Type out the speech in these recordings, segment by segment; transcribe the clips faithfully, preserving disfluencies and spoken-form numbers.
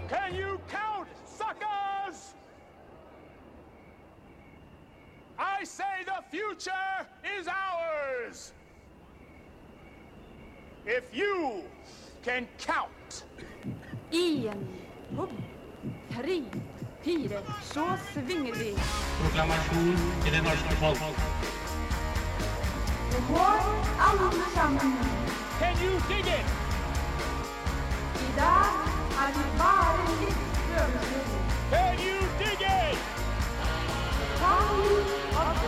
Can you count, suckers? I say the future is ours. If you can count. En, to, tre, fire, så svinger vi. Proklamasjon til det norske folk. Det går alle sammen. Can you dig it? I dag er det bare litt følelser. Can you dig it? Ta ut og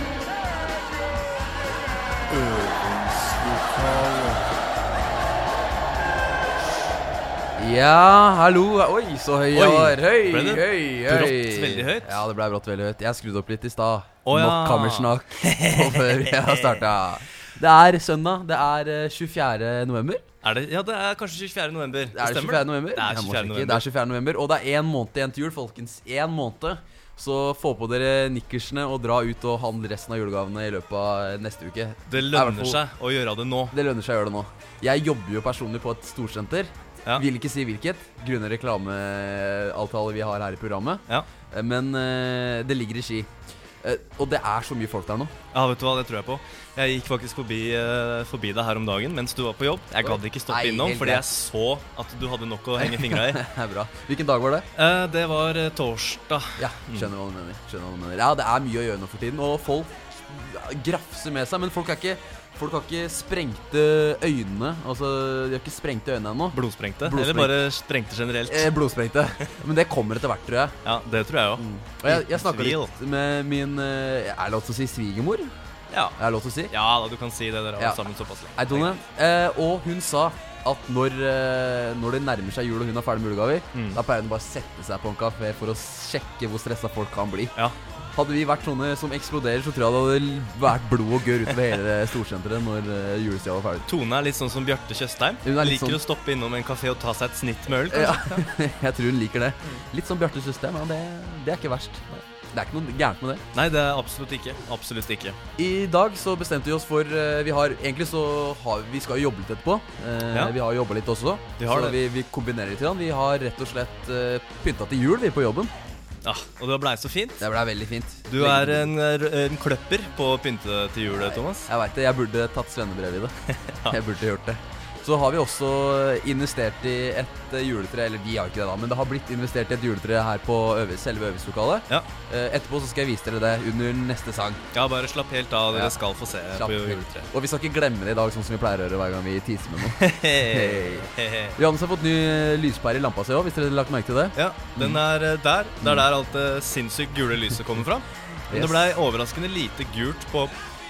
Ja, hallo. Oi, så høy jeg Oi, var. Høy, ble det høy, høy. brått veldig høyt? Ja, det ble brått veldig høyt. Jeg skrudde opp litt i stad. Å, ja. Nok kammersnakk på før jeg har startet. Det er søndag. Det er eh, tjuefjerde november. Er det? Ja, det er kanskje tjuefjerde november. Det er Stemmer tjuefjerde november. Det er Jeg må tjuefjerde sjekke. november. Det er tjuefjerde november. Og det er en måned igjen til jul, folkens. En måned. Så få på dere nikkersene og dra ut og handle resten av julegavene i løpet av neste uke. Det er i hvert lønner fall- seg å gjøre det nå. Det lønner seg å gjøre det nå. Jeg jobber jo personlig på et storsenter. Ja. Vil ikke si hvilket, grunnet reklameavtale vi har her i programmet. Ja. Eh, Men eh, det ligger i Ski. Eh, og det er så mye folk der nå. Ja, vet du hva, det tror jeg på. Jeg gikk faktisk forbi, eh, forbi deg her om dagen mens du var på jobb. Jeg gadd ikke stoppe Nei, innom, helt fordi greit. jeg så at du hadde nok å henge fingra i. Det er bra. Hvilken dag var det? Eh, det var eh, torsdag. Ja, skjønner hva du mener. Skjønner hva du mener. Ja, det er mye å gjøre nå for tiden. Og folk grafser med seg. Men folk er ikke Folk har ikke sprengte øynene. Altså, de har ikke sprengte øynene ennå. Blodsprengte. Blodsprengt. Eller bare sprengte generelt. Eh, blodsprengte. Men det kommer etter hvert, tror jeg. Ja, det tror jeg òg. Og jeg, jeg snakket Tvil. litt med min eh, Er det lov til å si svigermor? Ja. Er det lov til å si? ja da, du kan si det. Dere har Ja. vært sammen såpass lenge. Hei, Tone. Eh, og hun sa at når, eh, når det nærmer seg jul og hun er ferdig med julegaver, Mm. da pleier hun bare å sette seg på en kafé for å sjekke hvor stressa folk kan bli. Ja. Hadde vi vært sånne som eksploderer, så tror jeg det hadde vært blod og gørr utover hele storsenteret når uh, julestida var ferdig. Tone er litt sånn som Bjarte Tjøstheim. Hun er litt Liker sånn- å stoppe innom en kafé og ta seg et snitt med øl, kanskje. Ja, jeg tror hun liker det. Litt som Bjarte System, ja, det, det er ikke verst. Det er ikke noe gærent med det. Nei, det er absolutt ikke. Absolutt ikke. I dag så bestemte vi oss for uh, Vi har egentlig så har, Vi skal jo jobbe litt etterpå. Uh, Ja. Vi har jobba litt også. Vi har så det. vi, vi kombinerer litt. Grann. Vi har rett og slett uh, pynta til jul, vi, på jobben. Ja, og det blei så fint. Det ble veldig fint. Du er en, en kløpper på å pynte til jul, Thomas. Jeg vet det, jeg burde tatt svennebrev i det. Jeg burde gjort det. Så har vi også investert i et eh, juletre. Eller vi har ikke det da, men det har blitt investert i et juletre her på øve, selve øvingslokalet. Ja. Eh, Etterpå så skal jeg vise dere det under neste sang. Ja, bare slapp helt av. Dere Ja. skal få se Slapp på helt. juletreet. Og vi skal ikke glemme det i dag, sånn som vi pleier å gjøre hver gang vi teaser med noe. Hei. Hei. Johannes har fått ny eh, lyspære i lampa si også, hvis dere har lagt merke til det. Ja, den er eh, der. Det er der alt det sinnssykt gule lyset kommer fra. Men Yes. det blei overraskende lite gult på,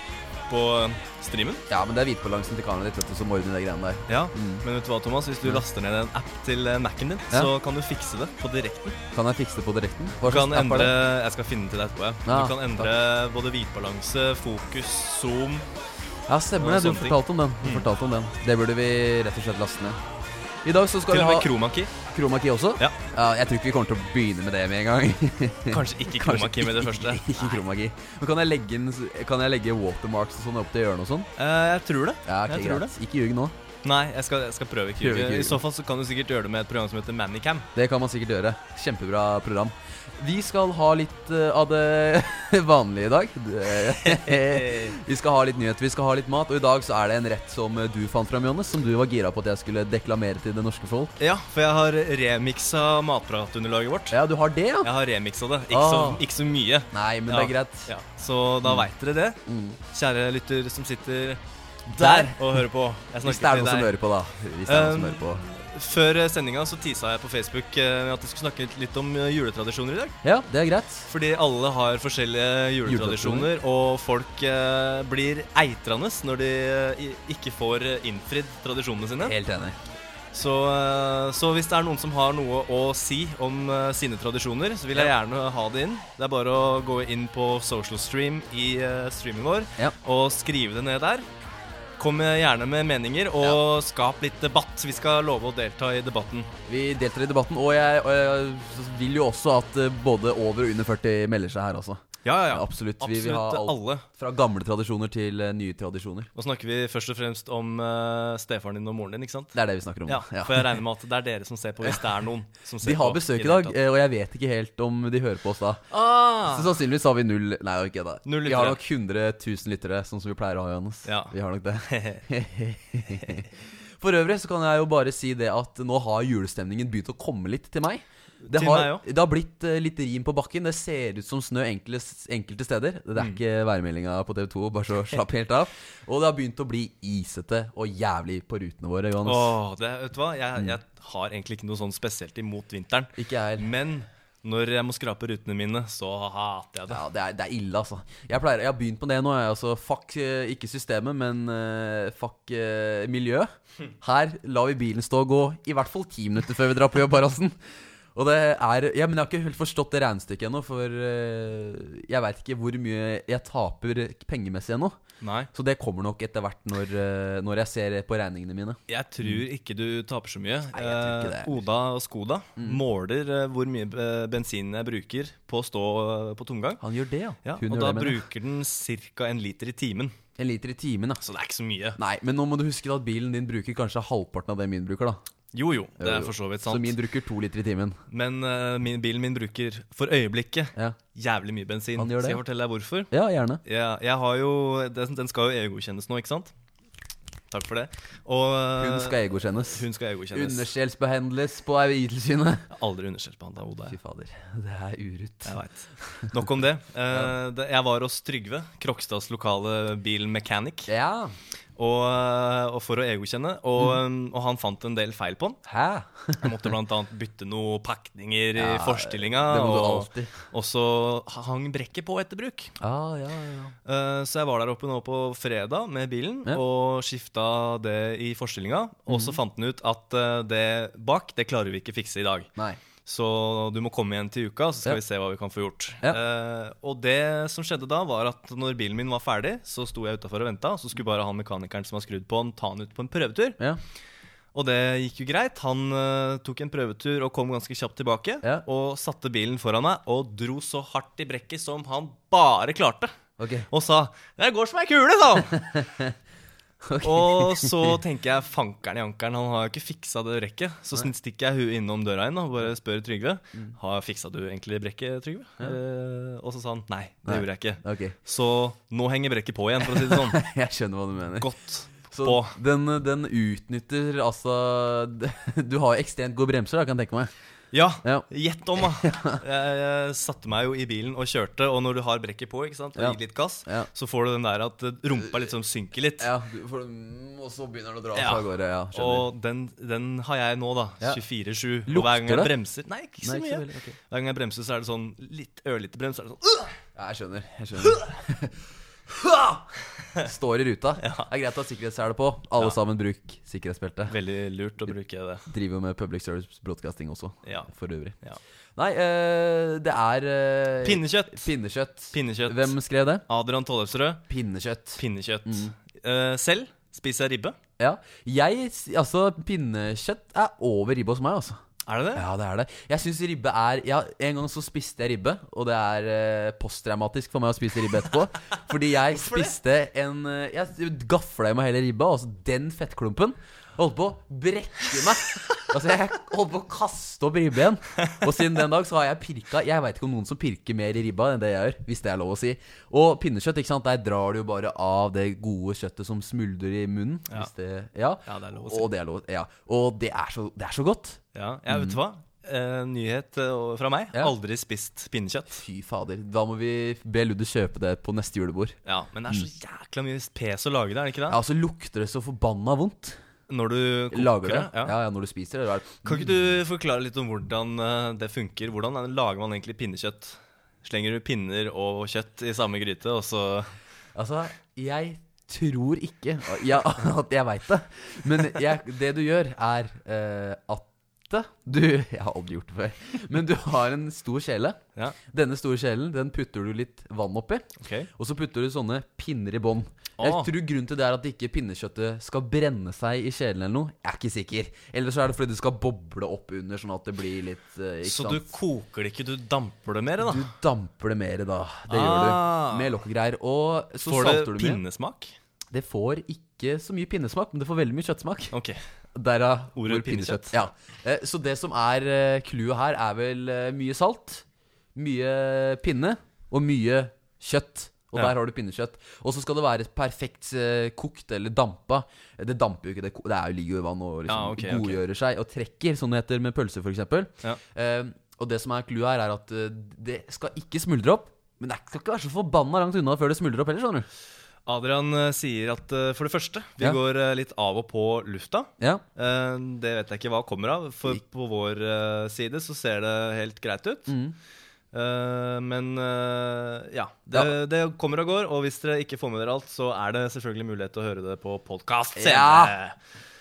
på eh, streamen. Ja, men det er hvitbalansen til kameraet ditt, vet du, som ordner de greiene der. Ja, Mm. men vet du hva, Thomas? Hvis du laster ned en app til eh, Mac'en din, Ja. så kan du fikse det på direkten. Kan jeg fikse det på direkten? Du Hva kan slags app er endre, det? jeg skal finne til det etterpå, ja. Ja, Du kan endre både hvitbalanse, fokus, zoom. Ja, stemmer det. og Du sånne ting. fortalte om den. Du Mm. fortalte om den. Det burde vi rett og slett laste ned. I dag så skal Til vi og med ha chroma key. chroma key også. Ja. Jeg tror ikke vi kommer til å begynne med det med en gang. Kanskje ikke chroma key med det første. Ikke chroma key. Men kan jeg legge, inn, kan jeg legge watermarks og sånn opp til hjørnet og sånn? Eh, jeg tror det. Ja, ok, jeg tror greit. Ikke ljug nå. Nei, jeg skal, jeg skal prøve ikke. Prøve ikke. I så fall så kan du sikkert gjøre det med et program som heter Manicam. Det kan man sikkert gjøre. Kjempebra program. Vi skal ha litt eh, av det vanlige i dag. Vi skal ha litt nyheter, vi skal ha litt mat. Og i dag så er det en rett som eh, du fant fram, Johannes, som du var gira på at jeg skulle deklamere til det norske folk. Ja, for jeg har remiksa matpratunderlaget vårt. Ja, du har det, ja? Jeg har remiksa det. Ikke, så, Ah. ikke så mye. Nei, men Ja. det er greit. Ja, så da vet dere det. Mm. Kjære lytter som sitter Der. der og hører på. Jeg Hvis det snakker er til noen som deg. hører på, da. Hvis det er noen som Um, hører på. Før sendinga så tisa jeg på Facebook eh, at jeg skulle snakke litt om eh, juletradisjoner i dag. Ja, det er greit. Fordi alle har forskjellige juletradisjoner, og folk eh, blir eitrende når de eh, i- ikke får eh, innfridd tradisjonene sine. Helt enig. Så, eh, så hvis det er noen som har noe å si om eh, sine tradisjoner, så vil jeg gjerne ha det inn. Det er bare å gå inn på social stream i eh, streamen vår Ja. og skrive det ned der. Kom gjerne med meninger, og skap litt debatt. Vi skal love å delta i debatten. Vi deltar i debatten, og jeg, og jeg vil jo også at eh, både over og under førti melder seg her også. Ja, ja, ja. Absolutt. Vi vil ha Absolutt alt alle. fra gamle tradisjoner til eh, nye tradisjoner. Nå snakker vi først og fremst om uh, stefaren din og moren din, ikke sant? Det er det vi snakker om. Ja, Ja. for jeg regner med at det er dere som ser på, hvis det er noen som ser De har på besøk i det dag, hele tatt. eh, og jeg vet ikke helt om de hører på oss da. Ah! Så sannsynligvis har vi null. Nei, ikke da. Null Vi har lyttere. nok hundre tusen lyttere, sånn som vi pleier å ha, Johannes. Ja. Vi har nok det. For øvrig så kan jeg jo bare si det at nå har julestemningen begynt å komme litt til meg. Det Til har, meg også. det har blitt eh, litt rim på bakken. Det ser ut som snø enkelte, enkelte steder. Det er Mm. ikke værmeldinga på T V to, bare så slapp helt av. Og det har begynt å bli isete og jævlig på rutene våre, Johannes. Åh, det, vet du hva? Jeg, jeg har egentlig ikke noe sånn spesielt imot vinteren. Ikke jeg heller. Men når jeg må skrape rutene mine, så hater jeg det. Ja, det er, det er ille, altså. Jeg, pleier, jeg har begynt på det nå. Jeg, altså, fuck eh, ikke systemet, men eh, fuck uh, miljøet. Her lar vi bilen stå og gå i hvert fall ti minutter før vi drar på jobb, Haraldsen. Og det er Ja, men jeg har ikke helt forstått det regnestykket ennå, for eh, jeg veit ikke hvor mye jeg taper pengemessig ennå. Nei. Så det kommer nok etter hvert når, eh, når jeg ser på regningene mine. Jeg tror ikke du taper så mye. Nei, jeg tror ikke det. Eh, Oda og Skoda måler eh, hvor mye eh, bensin jeg bruker på å stå eh, på tomgang. Han gjør det, ja. Ja, Hun og gjør da det, mener jeg. bruker den ca. en liter i timen. En liter i timen, ja. Så det er ikke så mye. Nei, men nå må du huske at bilen din bruker kanskje halvparten av det min bruker, da. Jo, jo, det Jo, er jo. for så vidt Så sant. min bruker to liter i timen. Men eh, min, bilen min bruker for øyeblikket Ja, jævlig mye bensin. Han gjør det. Skal jeg fortelle deg hvorfor? ja gjerne. Jeg, jeg har jo, den, den skal jo E U-godkjennes nå, ikke sant? Takk for det. Og eh, Hun skal egokjennes. Hun skal E U-godkjennes. Underskjellsbehandles på Veitilsynet. Jeg har aldri underskjellsbehandla Oda. Fy fader, det er urutt. Jeg vet. Nok om det. Eh, det. Jeg var hos Trygve, Krokstads lokale bilmechanic, Ja. og, eh, og for å E-godkjenne. Og, um, og han fant en del feil på den. Hæ? Jeg måtte blant annet bytte noen pakninger i Ja, forstillinga. det må du og, alltid. og så hang brekket på etter bruk. Ah, ja, ja. Eh, så jeg var der oppe nå på fredag med bilen Ja. og skifta det i forstillinga. Og så fant den ut at eh, det bak, det klarer vi ikke fikse i dag. Nei. Så du må komme igjen til uka, så skal Ja. vi se hva vi kan få gjort. Ja. Eh, og det som skjedde da, var at når bilen min var ferdig, så sto jeg utafor og venta. Så skulle bare han mekanikeren som har skrudd på den, ta den ut på en prøvetur. Ja. Og det gikk jo greit. Han eh, tok en prøvetur og kom ganske kjapt tilbake. Ja. Og satte bilen foran meg og dro så hardt i brekket som han bare klarte. Ok. Og sa 'Det går som ei kule', sa han. Og så tenker jeg fankeren i ankeren, han har jo ikke fiksa det brekket. Så stikker jeg huet innom døra inn og bare spør Trygve. Har fiksa du egentlig brekket, Trygve? Eh, og så sa han nei, det Nei. gjorde jeg ikke. Ok. Så nå henger brekket på igjen, for å si det sånn. Jeg skjønner hva du mener. Godt Så på. den, den utnytter altså Du har jo ekstremt gode bremser, da, kan jeg tenke meg. Ja, Ja. gjett om, da. Jeg, jeg satte meg jo i bilen og kjørte, og når du har brekket på, ikke sant, og Ja. gir litt gass, Ja. så får du den der at rumpa liksom synker litt. Ja, du får, mm, og så begynner det å dra Ja. av gårde. Ja, skjønner. Og den, den har jeg nå, da. Ja. tjuefire sju. Og Lukter hver gang jeg det? bremser Nei, ikke så Nei, ikke så mye. veldig, ok. Hver gang jeg bremser, så er det sånn litt ørlite brems. Så er det sånn «Åh!» Ja, jeg skjønner. Jeg skjønner. Står i ruta. Det er greit å ha sikkerhetssele på. Alle Ja. sammen bruk sikkerhetsbelte. Veldig lurt å bruke det. Driver jo med public service broadcasting også, Ja. for øvrig. Ja. Nei, eh, det er eh, Pinnekjøtt. Pinnekjøtt. Pinnekjøtt. Hvem skrev det? Adrian Tollefsrød. Pinnekjøtt. Pinnekjøtt. Mm. Eh, selv spiser jeg ribbe. Ja. Jeg, altså, pinnekjøtt er over ribbe hos meg, altså. Er det det? Ja, det er det. Jeg synes ribbe er ja, En gang så spiste jeg ribbe, og det er eh, posttraumatisk for meg å spise ribbe etterpå. Fordi jeg Hvorfor det? spiste en eh, Jeg gafla i meg hele ribba, altså den fettklumpen. Holdt på å brekke meg. Altså Jeg holdt på å kaste opp ribbe igjen. Og siden den dag så har jeg pirka. Jeg vet ikke om noen som pirker mer i ribba enn det jeg gjør, hvis det er lov å si. Og pinnekjøtt, ikke sant, der drar du jo bare av det gode kjøttet som smuldrer i munnen. Ja. Hvis det, ja. Ja, det er lov å si. Og det er lov, ja. Og det er så, det er så godt. Ja, jeg vet du hva? Eh, nyhet eh, fra meg. Mm. Ja. Aldri spist pinnekjøtt. Fy fader, da må vi be Ludde kjøpe det på neste julebord. Ja, Men det er så jækla mye pes å lage det, er det ikke det? Ja, så lukter det så forbanna vondt. Når du koker Lager det? Ja. Ja, ja, når du spiser det. det er... Kan ikke du forklare litt om hvordan eh, det funker? Hvordan er- lager man egentlig pinnekjøtt? Slenger du pinner og kjøtt i samme gryte, og så Altså, jeg tror ikke ja, at jeg veit det. Men jeg, det du gjør, er eh, at det. Du, jeg har aldri gjort det før. Men du har en stor kjele. Ja. Denne store kjelen, den putter du litt vann oppi. Ok. Og så putter du sånne pinner i bånd. Jeg Åh. tror grunnen til det er at ikke pinnekjøttet skal brenne seg i kjelen eller noe. Jeg er ikke sikker. Eller så er det fordi det skal boble opp under, sånn at det blir litt eh, ikke Så sant? du koker det ikke, du damper det mer da? Du damper det mer da. Det gjør Ah. du. Med lokk og greier. Og så Får det salter du mye. pinnesmak? Det får ikke så mye pinnesmak, men det får veldig mye kjøttsmak. Ok. Derav Ordet hvor pinnekjøtt. Ja. Eh, Så det som er eh, clouet her, er vel eh, mye salt, mye pinne og mye kjøtt. Og Ja. der har du pinnekjøtt. Og så skal det være perfekt eh, kokt eller dampa. Det damper jo ikke, det, det er jo ligger jo i vann og liksom Ja, ok, ok. godgjører seg og trekker, sånn det heter med pølser for eksempel. Ja. Eh, og det som er clouet her, er at eh, det skal ikke smuldre opp. Men det skal ikke være så forbanna langt unna før det smuldrer opp heller, skjønner du. Adrian eh, sier at eh, for det første, vi Ja. går eh, litt av og på lufta. Ja. Eh, det vet jeg ikke hva kommer av, for på vår eh, side så ser det helt greit ut. Mm. Eh, men eh, ja, det, Ja. det kommer og går, og hvis dere ikke får med dere alt, så er det selvfølgelig mulighet til å høre det på podcast Ja. senere.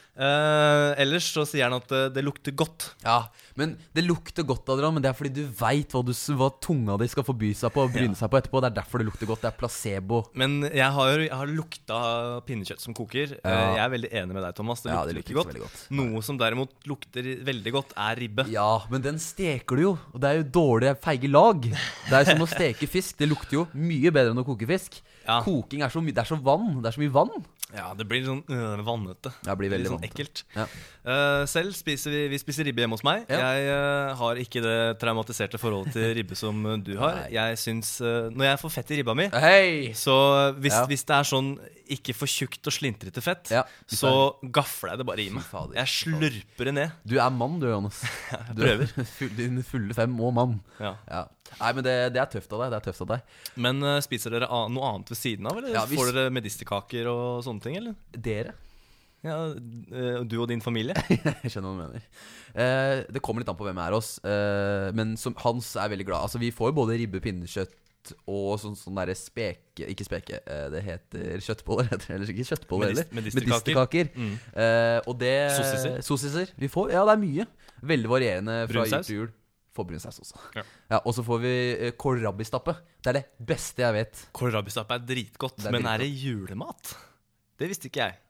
Eh, ellers så sier han at det, det lukter godt. Ja, men det lukter godt, Adrian, men det er fordi du vet hva, du, hva tunga di skal forby seg på og bryne seg på etterpå. Det er derfor det lukter godt. Det er placebo. Men jeg har, jeg har lukta pinnekjøtt som koker. Eh, Ja. Jeg er veldig enig med deg, Thomas. Det Ja, lukter det ikke lukter godt. veldig godt. Noe som derimot lukter veldig godt, er ribbe. Ja, men den steker du jo. Og det er jo dårlige, feige lag. Det er som å steke fisk. Det lukter jo mye bedre enn å koke fisk. Ja. Koking er så mye Det er så vann. Det er så mye vann. Ja, det blir sånn øh, vannete. Ja, det blir veldig litt sånn vannete. ekkelt. Ja. Eh, selv spiser vi, vi spiser ribbe hjemme hos meg. Ja. Jeg eh, har ikke det traumatiserte forholdet til ribbe som eh, du har. Nei. Jeg syns eh, Når jeg får fett i ribba mi, Hei! så hvis, Ja. hvis det er sånn ikke for tjukt og slintrete fett, Ja. så gafler jeg det bare i meg. Fy fader, Jeg fy fader. slurper det ned. Du er mann, du, Johannes. Du prøver. er full, din fulle fem og mann. Ja. Ja. Nei, men det, det er tøft av deg. Det er tøft av deg. Men eh, spiser dere an- noe annet ved siden av? Eller Ja, hvis- får dere medisterkaker og sånne ting? Eller? Dere? Ja, eh, Du og din familie? Jeg skjønner hva du mener. Eh, det kommer litt an på hvem er oss. Eh, men som, Hans er veldig glad. Altså, vi får jo både ribbe, pinnekjøtt og sånn, sånn derre speke Ikke speke, eh, det heter kjøttboller. Heter det, eller ikke kjøttboller Medis- heller. medisterkaker. Mm. Eh, og det Sossiser. Sossiser. Vi får, ja, det er mye. Veldig varierende fra jul Brunsaus? til jul. Får brunsaus også. Ja. Ja, og så får vi eh, kålrabistappe. Det er det beste jeg vet. Kålrabistappe er dritgodt, Det er men er dritgodt. det julemat? Det visste ikke jeg.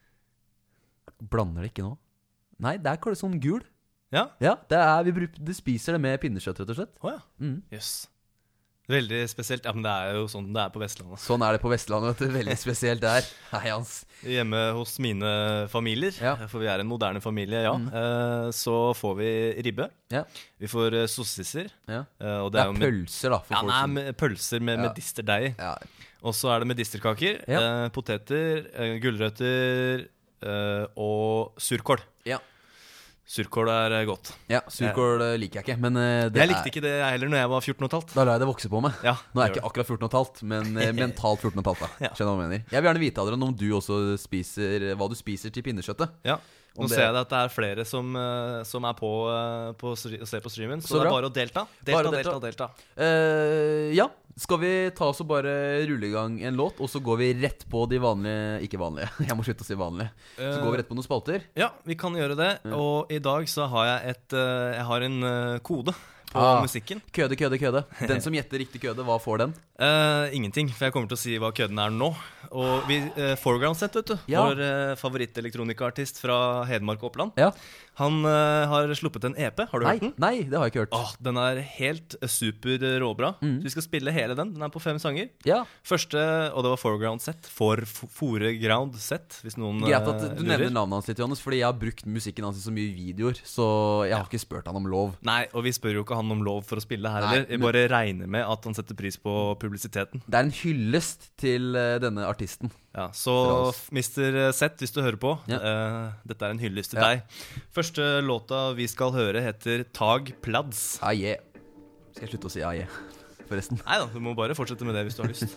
Blander det ikke nå? Nei, det er kål- sånn gul. Ja? Ja, det er, vi bruk, du spiser det med pinnekjøtt, rett og slett. Å ja. Mm. Jøss. Veldig spesielt. Ja, men det er jo sånn det er på Vestlandet. Sånn er det på Vestlandet. Vet du. Veldig spesielt der. Hei, Hans. Hjemme hos mine familier, Ja. for vi er en moderne familie, ja, Mm. eh, så får vi ribbe. Ja. Vi får eh, sossiser. Ja. eh, og Det er jo med- pølser, da. For Ja, folk nei, som med pølser med Ja. medisterdeig. ja. Og så er det medisterkaker, Ja. eh, poteter, eh, gulrøtter eh, og surkål. Ja. Surkål er eh, godt. ja, surkål eh, liker jeg ikke, men eh, det Jeg likte er, ikke det jeg heller når jeg var fjorten og et halvt. Da lar jeg det vokse på meg. Ja, Nå er jeg det ikke akkurat fjorten og et halvt, men eh, mentalt fjorten og et halvt. Da. Ja. Skjønner du hva jeg mener? Jeg vil gjerne vite, Adrian, om du også spiser hva du spiser til pinnekjøttet. Ja. Nå Om det- ser jeg at det er flere som, eh, som er på, eh, på stre- og ser på streamen, så, Så det er bra. bare å delta. Delta, Bare delta, delta. delta. Eh, ja, skal vi ta oss og bare rulle i gang en låt, og så går vi rett på de vanlige Ikke vanlige, jeg må slutte å si vanlige. Så går vi rett på noen spalter. Ja, vi kan gjøre det. Og i dag så har jeg et eh, Jeg har en eh, kode på Ah. musikken. Køde, køde, køde. Den som gjetter riktig køde, hva får den? Eh, ingenting, for jeg kommer til å si hva kødden er nå. Og vi, uh, Foreground Set, vet du. Ja. Vår uh, favorittelektronikartist fra Hedmark og Oppland. Ja. Han eh, har sluppet en E P. Har du Nei, hørt den? nei, det har jeg ikke hørt. Åh, Den er helt eh, super eh, råbra. Mm. Så vi skal spille hele den. Den er på fem sanger. Ja, Første, og det var Foreground Set. For Foreground Set, hvis noen Greit at eh, du lurer. nevner navnet hans litt, Johannes, fordi jeg har brukt musikken hans i så mye videoer, så jeg har ikke spurt han om lov. Nei, og vi spør jo ikke han om lov for å spille her Nei, heller. Vi men- bare regner med at han setter pris på publisiteten. Det er en hyllest til eh, denne artisten. Ja, Så Fra oss. mister Z, hvis du hører på, Ja. eh, dette er en hyllest til Ja. deg. Første låta vi skal høre, heter Tag Plads. Ah, yeah. Skal jeg slutte å si ah, yeah, forresten? Nei da, du må bare fortsette med det hvis du har lyst.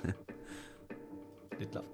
Litt lavt.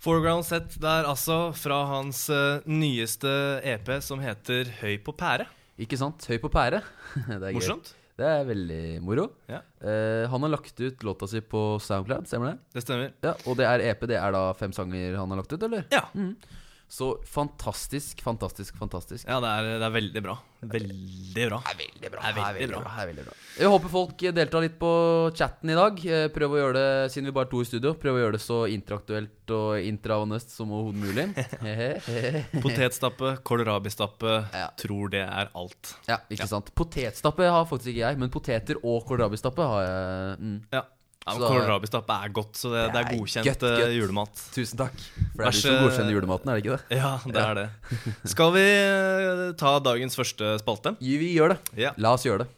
Foreground Set der altså fra hans uh, nyeste E P som heter Høy på pære. Ikke sant? Høy på pære. Det er Morsomt. Gøy. Det er veldig moro. Ja. Eh, han har lagt ut låta si på SoundCloud, stemmer det? Det stemmer. Ja, og det er E P, det er da fem sanger han har lagt ut, eller? Ja. Mm. Så fantastisk, fantastisk, fantastisk. Ja, det er, det er veldig bra. Veldig bra. Det er veldig bra. Det er veldig bra. Det er veldig bra. Jeg håper folk deltar litt på chatten i dag. Eh, Prøv å gjøre det, siden vi bare er to i studio, prøv å gjøre det så interaktuelt og intravenøst som overhodet mulig. Potetstappe, kålrabistappe, Ja. tror det er alt. Ja, ikke sant. Potetstappe har faktisk ikke jeg, men poteter og kålrabistappe har jeg. Mm. Ja, ja men Så- kålrabistappe er godt, så det, det er Det er godkjent gøtt, gøtt. eh, julemat. Tusen takk. For det Vær er du så- som godkjenner julematen, er det ikke det? Ja, det er det. Skal vi eh, ta dagens første spalte? Jo, vi gjør det. Ja. La oss gjøre det.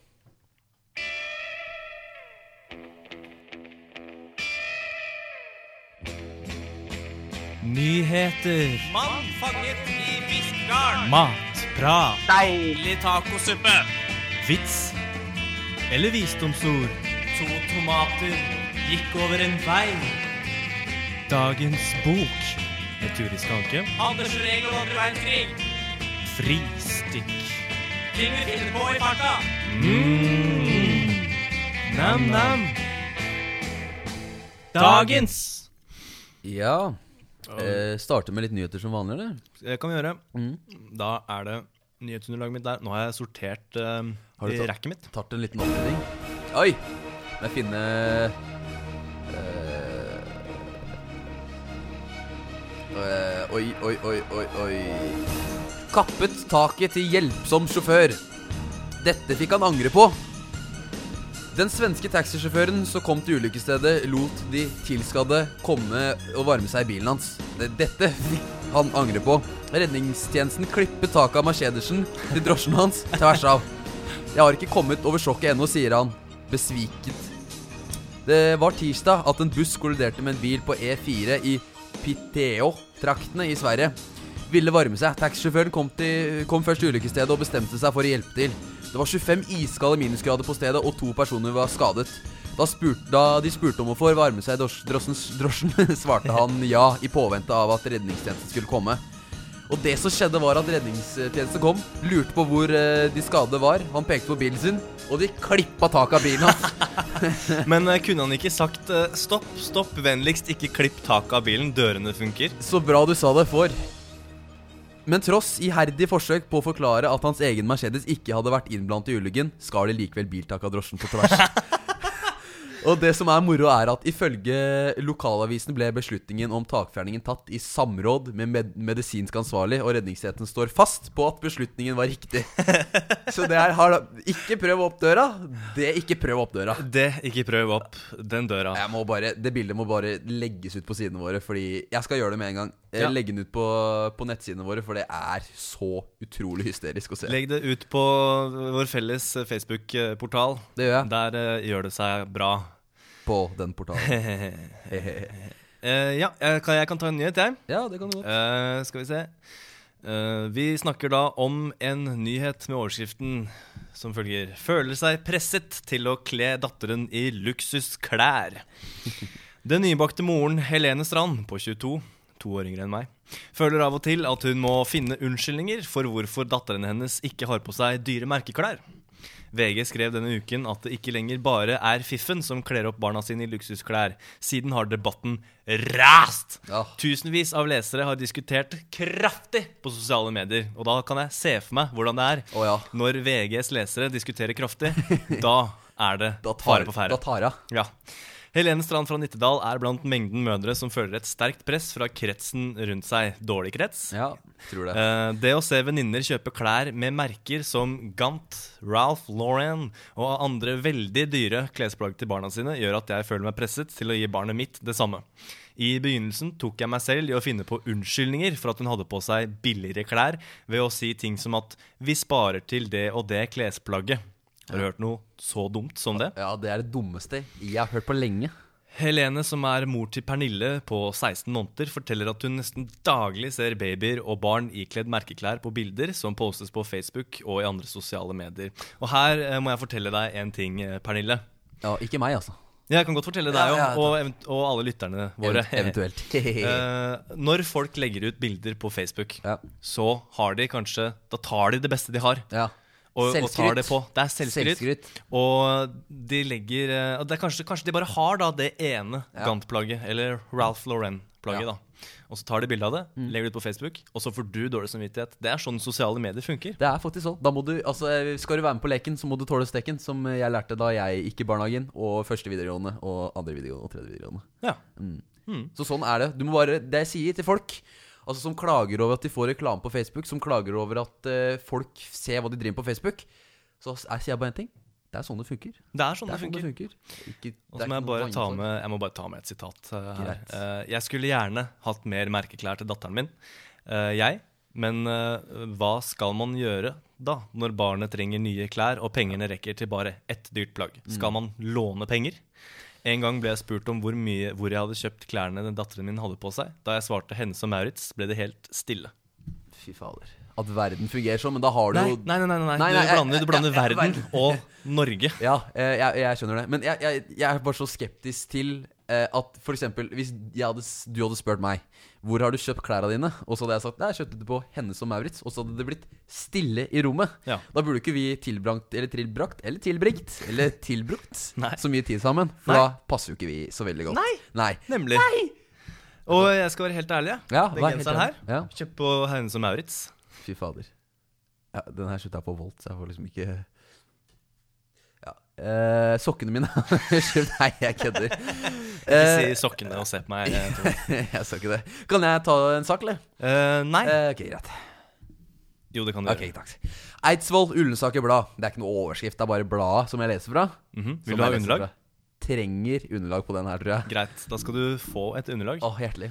Nyheter. Mann fanget i fiskegarn. Matprat. Deilig tacosuppe. Vits. Eller visdomsord. To tomater gikk over en vei. Dagens bok. Med Turi Skanke. Anders Regel andre verdenskrig. Fristikk. Ting vi finner på i farta. Mm. Nam-nam. Dagens. Ja. Eh, starte med litt nyheter som vanlig, eller? Det kan vi gjøre. Mm. Da er det nyhetsunderlaget mitt der. Nå har jeg sortert uh, Har du i tatt- racket mitt. Tatt en liten opprydding. Oi! Må jeg finne eh, eh, Oi, oi, oi, oi, oi. Kappet taket til hjelpsom sjåfør. Dette fikk han angre på. Den svenske taxisjåføren som kom til ulykkesstedet, lot de tilskadde komme og varme seg i bilen hans. Dette fikk han angre på. Redningstjenesten klippet taket av Mercedesen til drosjen hans tvers av. Jeg har ikke kommet over sjokket ennå, sier han, besviket. Det var tirsdag at en buss kolliderte med en bil på E fire i Piteå-traktene i Sverige. Ville varme seg. Taxisjåføren kom, til, kom først til ulykkesstedet og bestemte seg for å hjelpe til. Det var tjuefem iskalde minusgrader på stedet, og to personer var skadet. Da, spurt, da de spurte om å få varme seg i dros- drossens- drosjen, svarte han ja, i påvente av at redningstjenesten skulle komme. Og det som skjedde var at redningstjenesten kom, lurte på hvor eh, de skadede var. Han pekte på bilen sin, og de klippa tak av bilen hans. Men uh, kunne han ikke sagt uh, stopp, stopp, vennligst ikke klipp taket av bilen, dørene funker? Så bra du sa det, for. Men tross iherdig forsøk på å forklare at hans egen Mercedes ikke hadde vært innblandet i ulykken, skar de likevel biltak av drosjen på tvers. Og det som er moro er at ifølge lokalavisen ble beslutningen om takfjerningen tatt i samråd med med medisinsk ansvarlig, og redningstjenesten står fast på at beslutningen var riktig. Så det er, har da, ikke prøv opp døra, det ikke prøv opp døra. Det, ikke prøv opp den døra. Jeg må bare, det bildet må bare legges ut på sidene våre, fordi jeg skal gjøre det med en gang. Ja. Legge den ut på, på nettsidene våre, for det er så utrolig hysterisk å se. Legg det ut på vår felles Facebook-portal. Det gjør jeg. Der uh, gjør det seg bra. På den portalen. Uh, ja, jeg kan, jeg kan ta en nyhet, jeg. Ja, det kan du godt. Uh, skal vi se. Uh, vi snakker da om en nyhet med overskriften som følger: føler seg presset til å kle datteren i luksusklær. Den nybakte moren Helene Strand på tjueto, to år yngre enn meg, føler av og til at hun må finne unnskyldninger for hvorfor datteren hennes ikke har på seg dyre merkeklær. V G skrev denne uken at det ikke lenger bare er fiffen som kler opp barna sine i luksusklær. Siden har debatten rast! Ja. Tusenvis av lesere har diskutert kraftig på sosiale medier. Og da kan jeg se for meg hvordan det er. Å ja. Når V Gs lesere diskuterer kraftig, da er det Da tar, fare på ferde. da tar jeg. Ja. Helene Strand fra Nittedal er blant mengden mødre som føler et sterkt press fra kretsen rundt seg. Dårlig krets. Ja, tror det. Eh, det å se venninner kjøpe klær med merker som Gant, Ralph Lauren og andre veldig dyre klesplagg til barna sine, gjør at jeg føler meg presset til å gi barnet mitt det samme. I begynnelsen tok jeg meg selv i å finne på unnskyldninger for at hun hadde på seg billigere klær, ved å si ting som at vi sparer til det og det klesplagget. Har du hørt noe så dumt som det? Ja, det er det dummeste jeg har hørt på lenge. Helene, som er mor til Pernille på seksten måneder, forteller at hun nesten daglig ser babyer og barn ikledd merkeklær på bilder som postes på Facebook og i andre sosiale medier. Og her eh, må jeg fortelle deg en ting, eh, Pernille. Ja, ikke meg altså. Jeg kan godt fortelle deg Ja, jo, ja, og, event- og alle lytterne våre. Event- Eventuelt. Eh, når folk legger ut bilder på Facebook, Ja. så har de kanskje Da tar de det beste de har. Ja. Og, og Selvskryt. tar det på. Det er selvskryt. Selvskryt. Og de legger eh, og det er kanskje, kanskje de bare har da det ene Ja. Gant-plagget, eller Ralph Lauren-plagget, Ja. da. Og så tar de bilde av det, legger det ut på Facebook, og så får du dårlig samvittighet. Det er sånn sosiale medier funker. Det er faktisk sånn. Da må du, altså, skal du være med på leken, så må du tåle steken. Som jeg lærte da jeg gikk i barnehagen, og første videregående, og andre videregående, og tredje videregående. Ja. Så sånn er det. Du må bare, det jeg sier til folk, altså som klager over at de får reklame på Facebook, som klager over at eh, folk ser hva de driver på Facebook, så jeg sier jeg bare en ting. Det er sånn det funker. Det er sånn Det det er sånn det funker. funker. Ikke, Og det så er må jeg, ikke bare noe ta vanlig med, jeg må bare ta med et sitat uh, her. Greit. Eh, jeg skulle gjerne hatt mer merkeklær til datteren min, eh, jeg. Men eh, hva skal man gjøre da, når barnet trenger nye klær, og pengene rekker til bare ett dyrt plagg? Skal man låne penger? En gang ble jeg spurt om hvor, mye, hvor jeg hadde kjøpt klærne den datteren min hadde på seg. Da jeg svarte Hennes og Maurits, ble det helt stille. Fy fader. At verden fungerer sånn, men da har du Nei, jo nei, nei, nei, nei. Nei, nei, du jeg- blander, du blander jeg- jeg- verden og Norge. Ja, eh, jeg, jeg skjønner det. Men jeg, jeg, jeg er bare så skeptisk til eh, at for eksempel hvis jeg hadde, s- du hadde spurt meg hvor har du kjøpt klærne dine, og så hadde jeg sagt nei, jeg kjøpte det på Hennes og Maurits, og så hadde det blitt stille i rommet. Ja. Da burde ikke vi tilbrakt, eller tilbrakt, eller tilbringt, eller tilbrukt Nei. så mye tid sammen. For Nei. da passer jo ikke vi så veldig godt. Nei. Nei. Nemlig. Og jeg skal være helt ærlig. Ja, Den vær helt genseren her, ærlig. Ja. kjøpt på Hennes og Maurits. Fy fader. Ja, den her slutta jeg på Volt, så jeg får liksom ikke Ja. Eh, sokkene mine Nei, jeg kødder. Ikke Eh, si sokkene og se på meg. eh, Tor. jeg sa ikke det. Kan jeg ta en sak, eller? Eh, nei. Eh, ok, greit. Jo, det kan du Ok, takk. Eidsvoll Ullensaker Blad. Det er ikke noe overskrift, det er bare bladet som jeg leser fra. Mhm. Som Vil du ha jeg leser underlag? fra. Trenger underlag på den her, tror jeg. Greit, da skal du få et underlag. Å, hjertelig.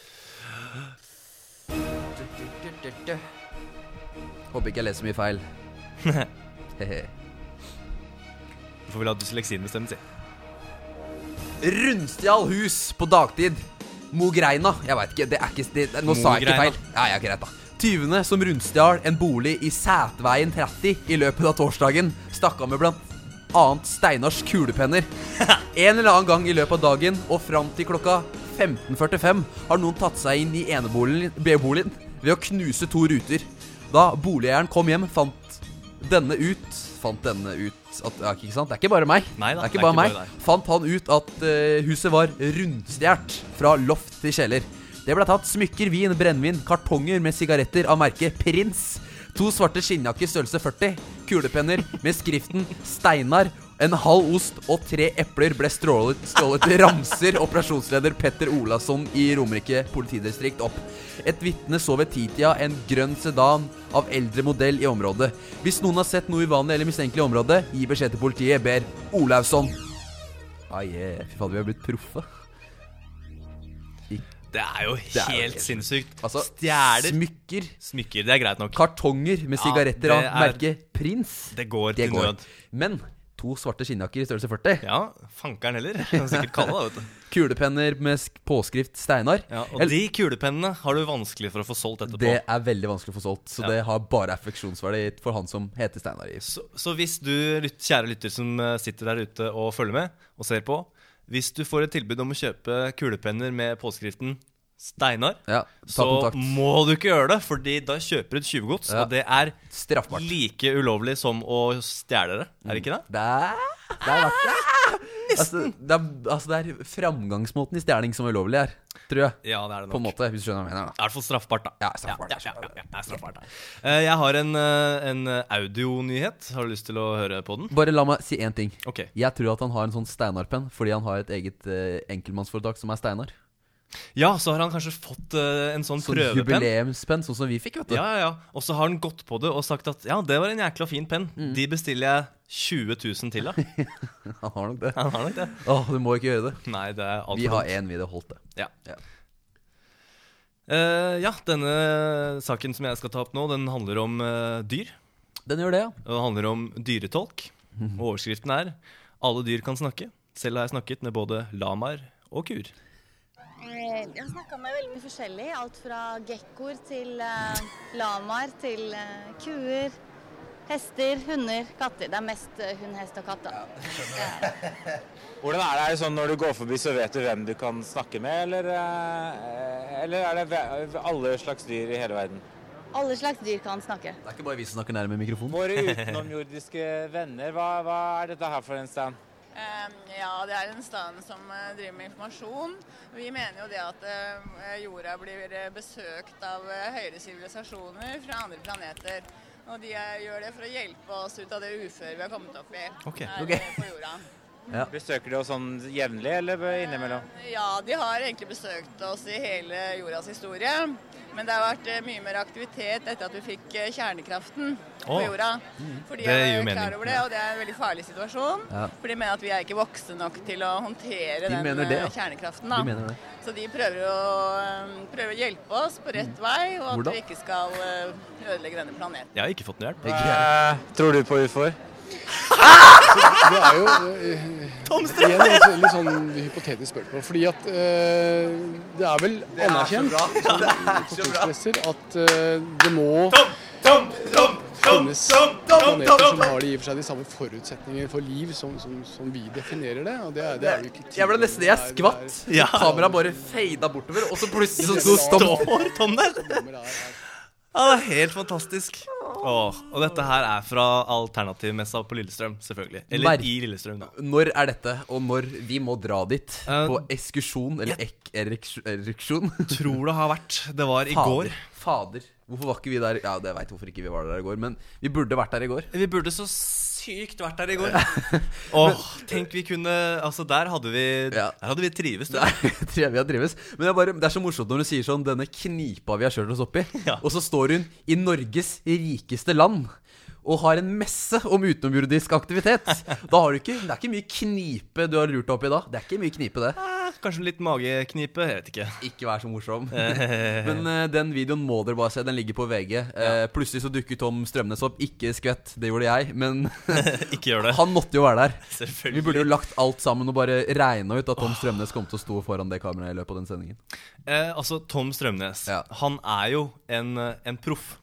Håper ikke jeg leser mye feil. Hehe. Du får vel ha dysleksien bestemt, si. Rundstjal hus på dagtid. Mogreina. Jeg vet ikke, det er ikke det, Nå sa jeg ikke Mogreina. feil. Ja, ja, greit da. Tyvene som rundstjal en bolig i Sætveien tretti i løpet av torsdagen, stakk av med blant annet Steinars kulepenner. En eller annen gang i løpet av dagen og fram til klokka femten førtifem har noen tatt seg inn i eneboligen B-boligen ved å knuse to ruter. Da boligeieren kom hjem, fant denne ut Fant denne ut at, ja, ikke sant? Det er ikke bare meg. Nei da, det er ikke bare meg. deg. Fant han ut at eh, huset var rundstjert fra loft til kjeller. Det ble tatt smykker, vin, brennevin, kartonger med sigaretter av merket Prins, to svarte skinnjakker størrelse førti, kulepenner med skriften Steinar, en halv ost og tre epler ble strålet, stjålet til ramser operasjonsleder Petter Olavsson i Romerike politidistrikt opp. Et vitne så ved titida en grønn sedan av eldre modell i området. Hvis noen har sett noe uvanlig eller mistenkelig i området, gi beskjed til politiet, ber Olavsson. Ah, yeah. Fy faen, vi har blitt proffe. Det er jo er jo helt helt sinnssykt. Altså, Stjeler smykker, smykker, det er greit nok. kartonger med Ja, sigaretter av det er- merket Prins. Det går Det til går. nød. Men to svarte skinnjakker i størrelse førti, Ja, fankeren heller. Kan sikkert kalle det, vet du. kulepenner med sk- påskrift Steinar. Ja, og Eller- de kulepennene har du vanskelig for å få solgt etterpå. Det er veldig vanskelig å få solgt, så Ja. det har bare affeksjonsverdi for han som heter Steinar. i- Så, så hvis du, lytt- kjære lytter som eh, sitter der ute og følger med og ser på, hvis du får et tilbud om å kjøpe kulepenner med påskriften Steinar, Ja, ta så kontakt. må du ikke gjøre det, fordi da kjøper du et tjuvgods, Ja. og det er Straffbart. like ulovlig som å stjele det. Er det ikke det? Det er, det er, ja, altså, det er, altså, det er framgangsmåten i stjerning som er ulovlig her, tror jeg. Ja, det er det På en nok. måte, hvis du skjønner hva jeg mener. Det er i hvert fall straffbart, da. Ja, straffbart. Ja, ja, ja, ja, det er straffbart da. Eh, Jeg har en, eh, en audionyhet. Har du lyst til å høre på den? da. Bare la meg si én ting. Ok. Jeg tror at han har en sånn Steinar-penn fordi han har et eget eh, enkeltmannsforetak som er Steinar. Ja, så har han kanskje fått eh, en sånn Sånn prøvepenn. jubileumspenn, sånn som vi fikk, vet du. Ja, ja, ja. Og så har han gått på det og sagt at ja, det var en jækla fin penn. Mm. De bestiller jeg tjue tusen til, da. Han har nok det. Han har nok det. Åh, du må ikke gjøre det. Nei, det er alt Vi for har dumt. én, vi. Det holdt det. Ja. Ja. Eh, ja, denne saken som jeg skal ta opp nå, den handler om eh, dyr. Den gjør det, ja. Og det handler om dyretolk. Mhm. Og overskriften er 'Alle dyr kan snakke'. Selv har jeg snakket med både lamaer og kuer. Eh, Jeg har snakka med veldig mye forskjellig. Alt fra gekkoer til eh, lamaer til eh, kuer. Hester, hunder, katter. Det er mest eh, hund, hest og katt, da. Det er det. Hvordan er det? Er det sånn når du går forbi, så vet du hvem du kan snakke med, eller, eh, eller er det ve- alle slags dyr i hele verden? Alle slags dyr kan snakke. Det er ikke bare vi som snakker nærme mikrofonen. Våre utenomjordiske venner, hva, hva er dette her for en stand? Um, ja, det er en stand som uh, driver med informasjon. Vi mener jo det at uh, jorda blir uh, besøkt av uh, høyere sivilisasjoner fra andre planeter. Og de uh, gjør det for å hjelpe oss ut av det uføre vi har kommet opp i Ok. her Ok. uh, på jorda. Ja. Besøker de oss sånn jevnlig, eller innimellom? Uh, ja, de har egentlig besøkt oss i hele jordas historie. Men det har vært uh, mye mer aktivitet etter at vi fikk uh, kjernekraften på Åh. jorda. For de Det er gir jo klar mening. over det, og det er en veldig farlig situasjon. Ja. For de mener at vi er ikke voksne nok til å håndtere De den mener det, ja. uh, kjernekraften. Da. De mener det. Så de prøver å, um, prøver å hjelpe oss på rett vei, og at Hvordan? vi ikke skal uh, ødelegge denne planeten. Jeg har ikke fått noe hjelp. Eh, tror du på U F O-er? Det er jo eh, igjen et veldig sånn hypotetisk spørsmål, fordi at eh, det er vel anerkjent som forskningspresser at eh, det må finnes planeter som har de i og for seg de samme forutsetninger for liv som, som, som vi definerer det, og det er, det er jo ikke tvil Jeg ble om. nesten jeg Det er- skvatt. det er- Ja. Kameraet bare fada bortover, og så plutselig så Det sto er- Tom. Står Tom der? Nummer er- er- Ja, det er helt fantastisk. Åh, og dette her er fra alternativmessa på Lillestrøm, selvfølgelig. Eller Merk- i Lillestrøm, da. Når er dette, og når vi må dra dit? Eh, På ekskursjon, eller ek-ereksjon? Tror det har vært. Det var i går. Fader. Hvorfor var ikke vi der? Ja, det vet hvorfor ikke vi var der i går, men vi burde vært der i går. Vi burde så sykt vært der i går. Åh, tenk vi kunne Altså, der hadde vi Ja. Der hadde vi trives, du. Nei, jeg tror vi har trives. Men det er, bare, det er så morsomt når du sier sånn denne knipa vi har kjørt oss opp i. Ja. Og så står hun i Norges rikeste land og har en messe om utenomjordisk aktivitet. Da har du ikke Det er ikke mye knipe du har lurt opp i da. Det er ikke mye knipe, det. Ah, Kanskje litt mageknipe, jeg vet ikke. Ikke vær så morsom. Men eh, den videoen må dere bare se. Den ligger på V G. Eh, plutselig så dukker Tom Strømnes opp. Ikke skvett, det gjorde jeg. Men Ikke gjør det. han måtte jo være der. Vi Selvfølgelig. burde jo lagt alt sammen og bare regna ut at Tom Strømnes kom til å stå foran det kameraet i løpet av den sendingen. Eh, altså, Tom Strømnes, Ja. han er jo en, eh, en proff.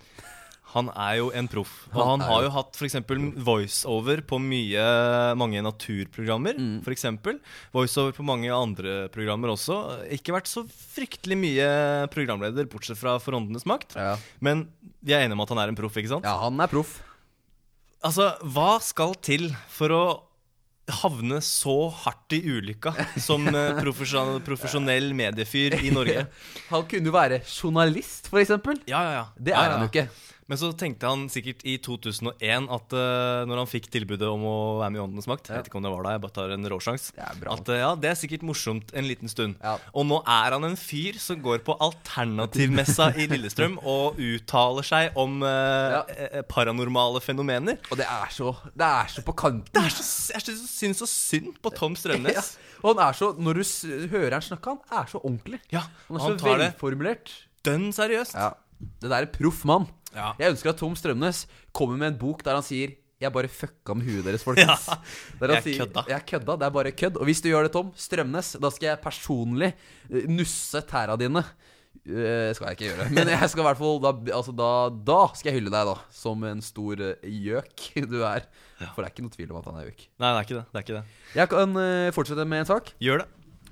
Han er jo en proff. Og Han han er har jo- jo hatt for eksempel voiceover på mye, mange naturprogrammer. Mm. For eksempel. Voiceover på mange andre programmer også. Ikke vært så fryktelig mye programleder, bortsett fra For åndenes makt. Ja, Men vi er enige om at han er en proff, ikke sant? ja han er proff. Altså, hva skal til for å havne så hardt i ulykka som eh, profesjon profesjonell mediefyr i Norge? Han kunne jo være journalist, for eksempel. Ja, ja, ja. Det Ja, er ja, han ja. jo ikke. Men så tenkte han sikkert i to tusen og én at uh, når han fikk tilbudet om å være med i Åndenes makt, jeg vet ikke om det var da, jeg bare tar en råsjans, Det er bra. at uh, ja, det er sikkert morsomt en liten stund. Ja. Og nå er han en fyr som går på alternativmessa i Lillestrøm og uttaler seg om uh, Ja. eh, paranormale fenomener. Og det er så Det er så på kanten. Det er så, jeg synes- synes så synd på Tom Strømnes. Ja. Og han er så Når du s hører han snakke, han er så ordentlig. Ja, Han er han så tar det velformulert. dønn seriøst. Ja. Det der er proff mann. Ja. Jeg ønsker at Tom Strømnes kommer med en bok der han sier jeg bare fucka med huet deres, folkens. Ja. Der han Jeg sier, kødda. Jeg kødda, det er bare kødd. Og hvis du gjør det, Tom Strømnes, da skal jeg personlig eh, nusse tæra dine. Eh, skal jeg ikke gjøre. Men jeg skal i hvert fall da, altså da, da skal jeg hylle deg, da. Som en stor eh, gjøk du er. For det er ikke noe tvil om at han er gjøk. Nei, det er ikke det. det, er ikke det. Jeg kan eh, fortsette med en sak. Gjør det.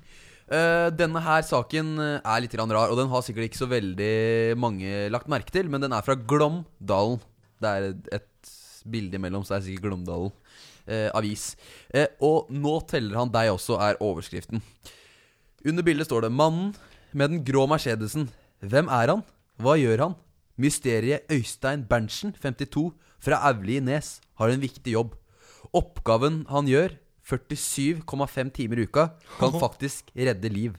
Eh, denne her saken eh, er litt grann rar, og den har sikkert ikke så veldig mange lagt merke til, men den er fra Glåmdalen. Det er et bilde imellom, så er det sikkert Glåmdalen eh, avis. Eh, og nå teller han deg også, er overskriften. Under bildet står det 'Mannen med den grå Mercedesen'. Hvem er han? Hva gjør han? Mysteriet Øystein Berntsen, femtito, fra Auli i Nes, har en viktig jobb. Oppgaven han gjør, førtisju komma fem timer i uka, kan faktisk redde liv.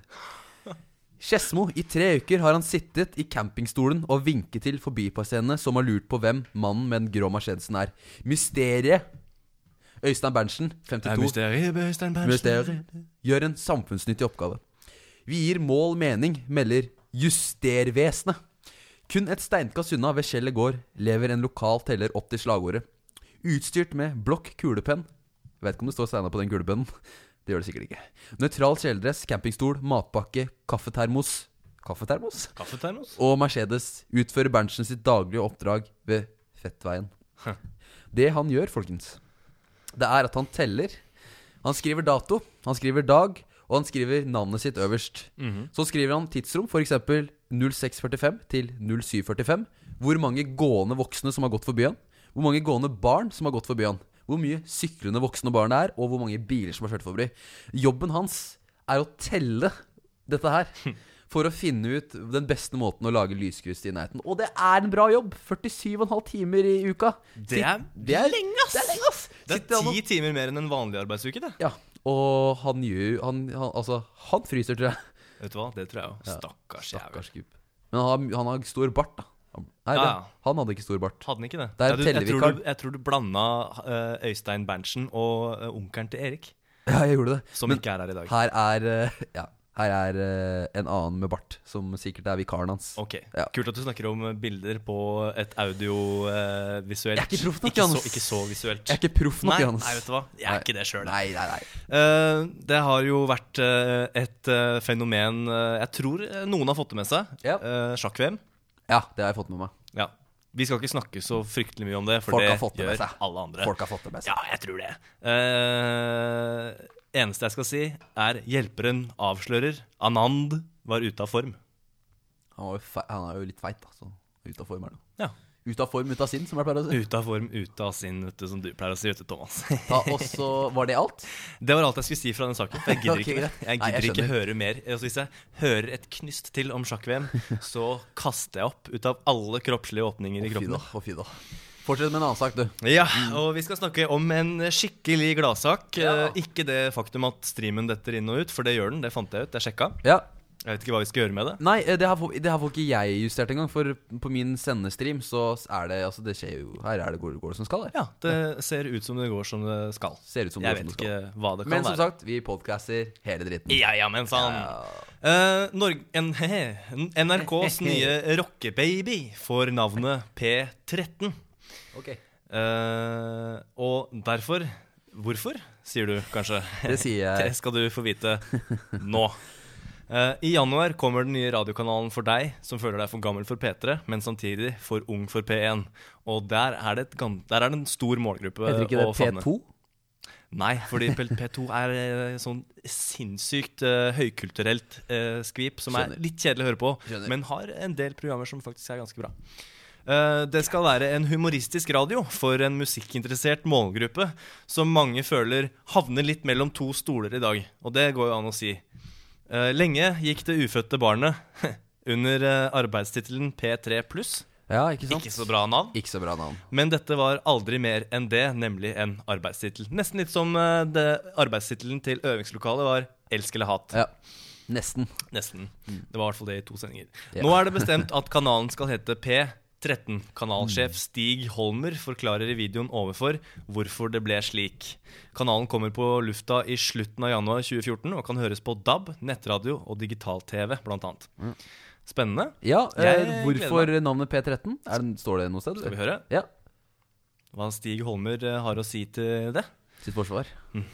Skedsmo, i tre uker har han sittet i campingstolen og vinket til forbipasserende som har lurt på hvem mannen med den grå Mercedesen er. Mysteriet Øystein Berntsen, femtito, Mysteriet, Øystein Berntsen. Mysteriet gjør en samfunnsnyttig oppgave. Vi gir mål mening, melder Justervesenet. Kun et steinkast unna ved Kjellet gård lever en lokal teller opp til slagordet. Utstyrt med blokk kulepenn. Jeg vet ikke om det står Steinar på den kulepennen. Det gjør det sikkert ikke. Nøytral kjeledress, campingstol, matpakke, kaffetermos Kaffetermos? Kaffetermos? Og Mercedes utfører Berntsen sitt daglige oppdrag ved Fettveien. Det han gjør, folkens, det er at han teller. Han skriver dato, han skriver dag, og han skriver navnet sitt øverst. Mhm. Så skriver han tidsrom, for eksempel null seks førtifem til null syv førtifem. Hvor mange gående voksne som har gått forbi han. Hvor mange gående barn som har gått forbi han. Hvor mye syklende voksne barn det er, og hvor mange biler som har kjørt forbi. Jobben hans er å telle dette her for å finne ut den beste måten å lage lyskryss i nærheten. Og det er en bra jobb. førtisju og en halv timer i uka. Det er, det er lenge, ass! Det er lenge, ass! Det er ti timer mer enn en vanlig arbeidsuke, det. Ja, og han gjør han, han, altså, han fryser, tror jeg. Vet du hva, det tror jeg jo. Ja, Stakkars stakkars gubb. Men han har, han har stor bart, da. Nei, Ja, det, ja. han hadde ikke stor bart. Hadde han ikke det? Det er Ja, du, jeg, tror tellevikar. du, jeg tror du blanda uh, Øystein Berntsen og uh, onkelen til Erik. Ja, jeg gjorde det. Som Men ikke er her i dag. Her er, uh, ja, her er uh, en annen med bart, som sikkert er vikaren hans. Ok, Ja. kult at du snakker om bilder på et audiovisuelt. Jeg er ikke proff nok, ikke, så, Johannes. ikke så visuelt. Jeg er ikke proff nok, nei, Johannes. Nei, vet du hva? Jeg er Nei. ikke det selv. Nei, nei, nei. Uh, det har jo vært uh, et uh, fenomen uh, jeg tror uh, noen har fått det med seg. Ja. Uh, Sjakk-V M. Ja, det har jeg fått med meg. Ja. Vi skal ikke snakke så fryktelig mye om det, for Folk det har fått det med gjør seg. alle andre. Folk har fått det med seg. Ja, jeg tror det. Uh, eneste jeg skal si, er hjelperen avslører. Anand var ute av form. Han, var jo fe han er jo litt feit, da. Så ut av form er det. Ja. Ut av form, ut av sinn, som jeg pleier å si. Ute av form, ute av sinn, vet du, som du pleier å si, vet du, Thomas. Da, og så var det alt? Det var alt jeg skulle si fra den saken. Jeg gidder Ok, ikke, greit. jeg Nei, gidder jeg ikke skjønner. høre mer. Altså, hvis jeg hører et knyst til om sjakk-V M, så kaster jeg opp ut av alle kroppslige åpninger i Å, fy kroppen. da, å, fy da. Fortsett med en annen sak, du. Ja, og vi skal snakke om en skikkelig gladsak. Ja. Eh, Ikke det faktum at streamen detter inn og ut, for det gjør den, det fant jeg ut, jeg sjekka. Ja. Jeg vet ikke hva vi skal gjøre med det. Nei, eh, det har, får- det har får ikke jeg justert engang. For på min sendestream så er det, altså det skjer jo, her er det går, går det som skal det. Ja, det ser ut som det går som det skal. Ser ut som det Jeg går som vet det skal. ikke hva det kan Men som være. sagt, vi podcaster hele dritten. Ja, ja, men sånn. Eh, Norge, en, N R K's nye rockebaby får navnet P tretten. Ok. Eh, og derfor Hvorfor, sier du kanskje? Det sier jeg. Det skal du få vite nå. Eh, I januar kommer den nye radiokanalen for deg som føler deg for gammel for P tre, men samtidig for ung for P én. Og der er det, et, gan- der er det en stor målgruppe Heter ikke det å P favne. to? Nei, fordi P to er eh, sånn sinnssykt eh, høykulturelt eh, skvip som Skjønner. er litt kjedelig å høre på, Skjønner. men har en del programmer som faktisk er ganske bra. Eh, det skal være en humoristisk radio for en musikkinteressert målgruppe som mange føler havner litt mellom to stoler i dag, og det går jo an å si. Eh, lenge gikk det ufødte barnet under uh, arbeidstittelen P tre pluss. Ja, ikke sant? Ikke så bra navn. Ikke så bra navn. Men dette var aldri mer enn det, nemlig en arbeidstittel. Nesten litt som uh, det arbeidstittelen til øvingslokalet var Elsk eller hat. Ja, nesten. Nesten. Det var i hvert fall det i to sendinger. Ja. Nå er det bestemt at kanalen skal hete P tretten. Kanalsjef Stig Holmer forklarer i videoen overfor hvorfor det ble slik. Kanalen kommer på lufta i slutten av januar tjue fjorten og kan høres på D A B, nettradio og digital-T V blant annet. Spennende. Ja, Jeg eh, hvorfor gleder meg. navnet P tretten? Er det, står det noe sted? Skal vi høre Ja, hva Stig Holmer eh, har å si til det? sitt forsvar.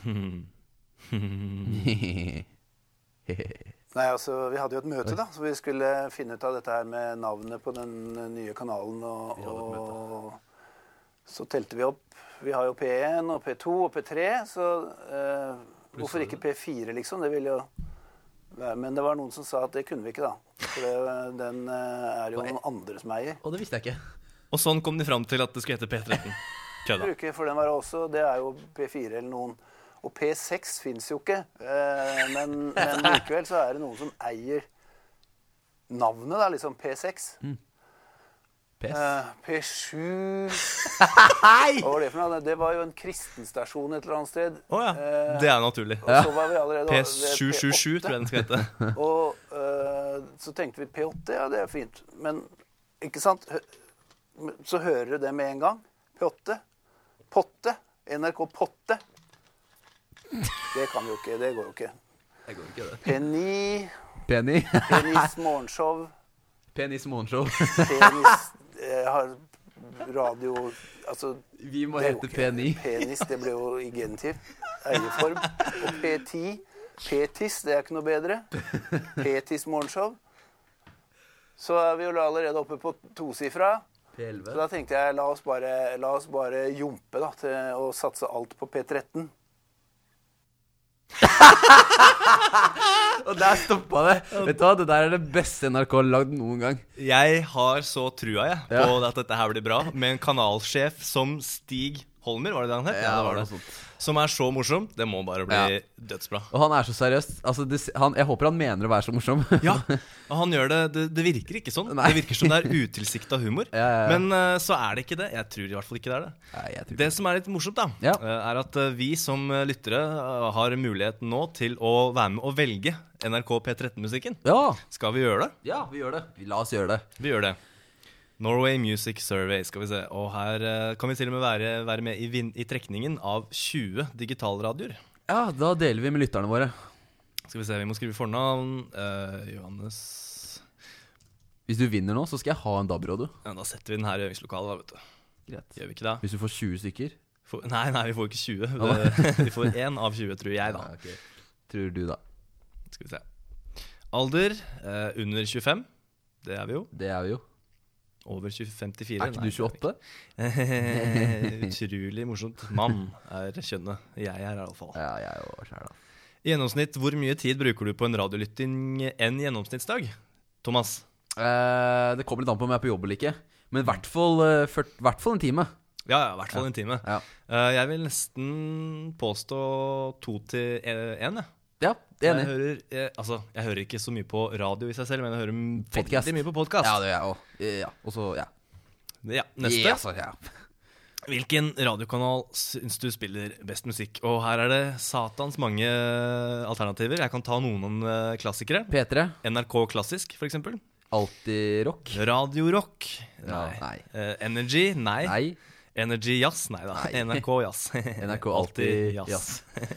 Nei, altså, Vi hadde jo et møte, da, så vi skulle finne ut av dette her med navnet på den nye kanalen. Og, og så telte vi opp. Vi har jo P én og P to og P tre, så eh, hvorfor ikke P fire, liksom? Det ville jo være. Men det var noen som sa at det kunne vi ikke, da. For det, den eh, er jo noen andre som eier. Og det visste jeg ikke. Og sånn kom de fram til at det skulle hete P tretten. Kødda. Bruker, for den var også, det er jo P fire eller noen. Og P seks finnes jo ikke, eh, men, men likevel så er det noen som eier navnet da, liksom P seks. Mm. P S. Eh, P sju. Hva var det for noe? Det var jo en kristenstasjon et eller annet sted. Å ja, Eh, det er naturlig. Og så var vi allerede P ved sju sju sju P åtte. tror jeg den skal hete. Og eh, så tenkte vi P åtte, ja det er fint. Men, ikke sant? Hø- Så hører du det med en gang. P åtte. Potte. N R K Potte. Det kan vi jo ikke, det går jo ikke. Det går ikke, det. P ni. Penny. Penis morgenshow. Penis morgenshow. Penis eh, har radio, altså... Vi må det er jo hete ikke- P ni. Penis, det ble jo i genitiv. Eierform. Og P ti. Petis, det er ikke noe bedre. Petis morgenshow. Så er vi jo allerede oppe på tosifra. P elleve. Så da tenkte jeg, la oss bare, la oss bare jumpe da, til å satse alt på P tretten. Og der stoppet det. Vet du hva, det der er det beste N R K har lagd noen gang. Jeg har så trua jeg på Ja. at dette her blir bra. Med en kanalsjef som Stig Holmer, var det det han het? Ja, det var det det. var sånt. Som er så morsom. Det må bare bli Ja. dødsbra. Og han er så seriøst. Altså, det, han, jeg håper han mener å være så morsom. Ja, og han gjør det, det Det virker ikke sånn. Nei. Det virker som det er utilsiktet humor. Ja, ja, ja. Men uh, så er det ikke det. Jeg tror i hvert fall ikke det er det. Nei, jeg tror Det som er litt morsomt, da, Ja. uh, er at uh, vi som uh, lyttere uh, har muligheten nå til å være med og velge N R K P tretten-musikken. Ja. Skal vi gjøre det? Ja, vi gjør det. La oss gjøre det. Vi gjør det. Norway Music Survey, skal vi se. Og her uh, kan vi til og med være, være med i, vin i trekningen av tjue digitalradioer. Ja, da deler vi med lytterne våre. Skal vi se, vi må skrive fornavn. Uh, Johannes. Hvis du vinner nå, så skal jeg ha en D A B-radio. Ja, da setter vi den her i øvingslokalet, da, vet du. Greit. Gjør vi ikke det? Hvis du får tjue stykker. For, nei, nei, vi får ikke tjue. Ah, Det, vi får én av tjue, tror jeg, da. Ja, okay. Tror du da? Skal vi se. Alder uh, under tjuefem. Det er vi jo. Det er vi jo. Over femtifire. Er ikke du tjueåtte? Utrolig morsomt. Mann er kjønnet. Jeg er i alle fall. Ja, jeg er jo selv da. I gjennomsnitt, hvor mye tid bruker du på en radiolytting en gjennomsnittsdag? Thomas? Eh, det kommer litt an på om jeg er på jobb eller ikke. Men i hvert fall, eh, fyrt- hvert fall en time. Ja, ja, i hvert fall en time. Ja. Eh, jeg vil nesten påstå to til én, jeg. Ja, Jeg enig. hører, eh, altså, jeg hører ikke så mye på radio i seg selv, men jeg hører m- Podcast. veldig mye på podcast. Ja, det gjør jeg også. Ja, og så, ja. Ja, neste. Ja, så, ja. Hvilken radiokanal syns du spiller best musikk? Og her er det satans mange alternativer. Jeg kan ta noen eh, klassikere. P tre. N R K Klassisk, for eksempel. Alltid rock. Radio Rock. Ja, Nei. nei. Eh, Energy. Nei. Nei. Energy Jazz. Nei da. Nei. N R K Jazz. N R K alltid jazz.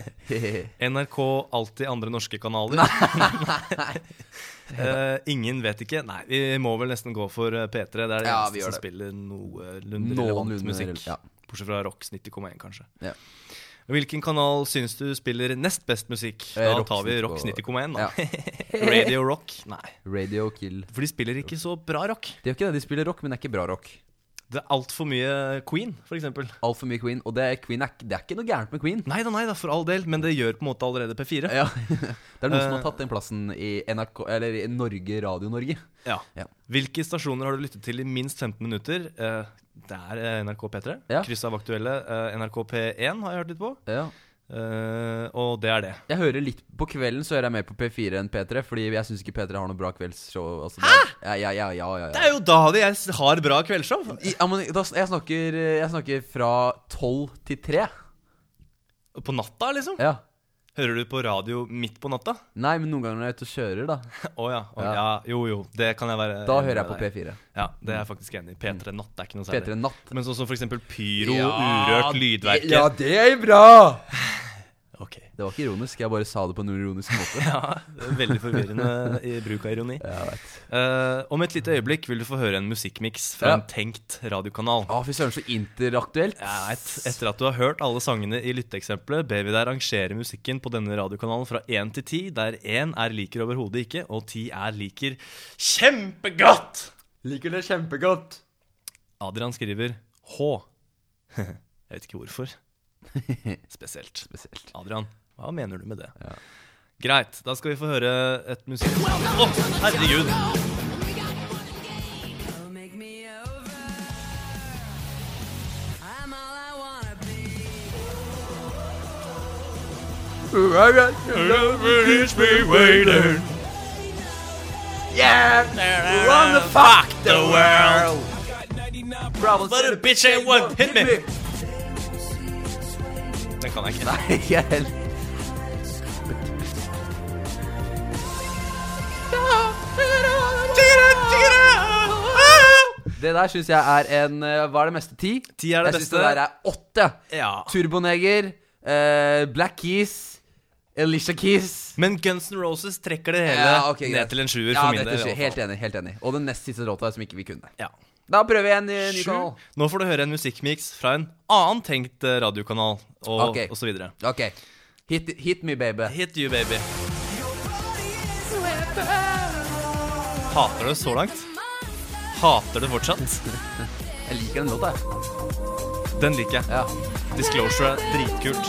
N R K alltid andre norske kanaler. Nei. Eh, ingen vet ikke. Nei, vi må vel nesten gå for eh, P tre. Det er det Ja, eneste vi gjør som det. spiller noenlunde Noenlunde relevant musikk. rel- ja. Bortsett fra Rocks nitti komma én, kanskje. Ja. Hvilken kanal syns du spiller nest best musikk? Eh, Da Rocks tar vi nitti Rocks komma- nitti komma én, da. Ja. Radio Rock? Nei. Radio Kill. For de spiller ikke så bra rock. Det er jo ikke det, de spiller rock, men det er ikke bra rock. Det er altfor mye Queen, for eksempel. Alt for mye Queen. Og det er, Queen er, ikke- det er ikke noe gærent med Queen. Nei da, nei da, for all del, men det gjør på en måte allerede P fire. Ja. Det er noen som har Eh. tatt den plassen i N R K, eller i Norge, Radio Norge. Ja. Ja. Hvilke stasjoner har du lyttet til i minst femten minutter? Eh, det er eh, N R K P tre. Ja. Kryss av aktuelle. Eh, N R K P én har jeg hørt litt på. Ja. Eh, og det er det. Jeg hører litt på kvelden, så hører jeg mer på P fire enn P tre. Fordi jeg synes ikke P tre har noe bra kveldsshow. Altså, Hæ?! Ja, ja, ja, ja, ja, Det ja. er jo da de jeg har bra kveldsshow! I, ja, men, da, jeg, snakker, jeg snakker fra tolv til tre. På natta, liksom? Ja. Hører du på radio midt på natta? Nei, men noen ganger når jeg er ute og kjører, da. Å ja, å, Ja. ja. Jo, jo. Det kan jeg være Da enig hører jeg med på deg. P fire. Ja, det er jeg faktisk enig i. P tre Natt er ikke noe særlig. P tre Natt. Men sånn som for eksempel Pyro, Ja, Urørt, Lydverket. Ja, det er bra! Ok. Det var ikke ironisk, jeg bare sa det på en ironisk måte. Ja, det er veldig forvirrende i bruk av ironi. Jeg vet. Eh, om et lite øyeblikk vil du få høre en musikkmiks fra Ja. en tenkt radiokanal. Å, fy søren, så interaktuelt. Jeg vet, Etter at du har hørt alle sangene i lytteeksempelet, ber vi deg rangere musikken på denne radiokanalen fra én til ti, der én er liker overhodet ikke, og ti er liker kjempegodt! Liker det kjempegodt. Adrian skriver H. Jeg vet ikke hvorfor. Spesielt. Spesielt. Adrian, hva mener du med det? Ja. Greit, da skal vi få høre et musikk... Å, herregud! Yeah, run the fuck the world. Problems But a bitch ain't one hit me. Den kan jeg ikke. Nei, jeg heller. Det der synes jeg er en eh, hva er det meste? Ti? Ti er det jeg synes beste. det der er åtte. Ja. Turboneger, eh, Black Keys, Alicia Keys. Men Guns N' Roses trekker det hele Ja, ok, ned greit. til en sjuer Ja, for min dette del. i skjer. hvert Helt fall. enig, helt enig. Og den nest siste låta som ikke vi kunne. Ja. Da prøver jeg en ny, ny Sju. kanal. Nå får du høre en musikkmix fra en annen tenkt eh, radiokanal, og, Ok. og så videre. Ok, hit, hit me baby. Hit you, baby. Hater du det så langt? Hater du fortsatt? Jeg liker den låta, jeg. Den liker jeg. Ja. Disclosure er dritkult.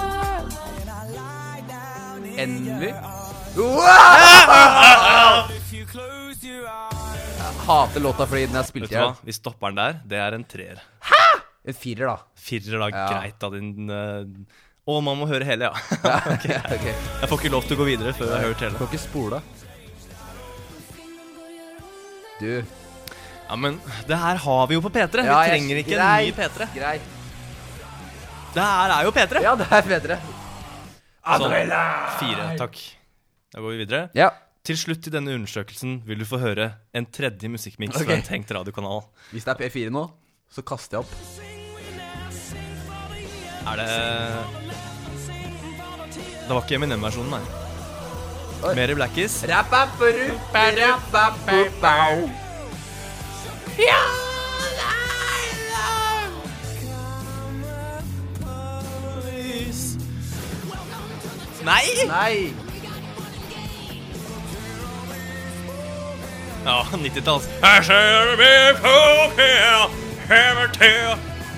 Envy. Jeg hater låta fordi den er spilt Vet du hva? Vi stopper den der. Det er en treer. En firer da. Firer da, Ja. greit da din... Uh... Å, man må høre hele, ja. okay, okay. Jeg får ikke lov til å gå videre før jeg har hørt hele. Får ikke spole. Du. Ja, men det her har vi jo på P tre. Ja, vi trenger ikke greit, en ny P tre. Greit. Det her er jo P tre. Ja, det er P tre. Sånn, fire, takk. Da går vi videre. Ja. Til slutt i denne undersøkelsen vil du få høre en tredje musikkmix Ok. fra en tenkt radiokanal. Hvis det er P fire nå, så kaster jeg opp. Er det... Det var ikke Eminem-versjonen, nei. Oi. Mer i Blackies. Rappapuruparapapupau. Ja, Nei! Nei. Ja, nittitalls. I shall be here, ever till.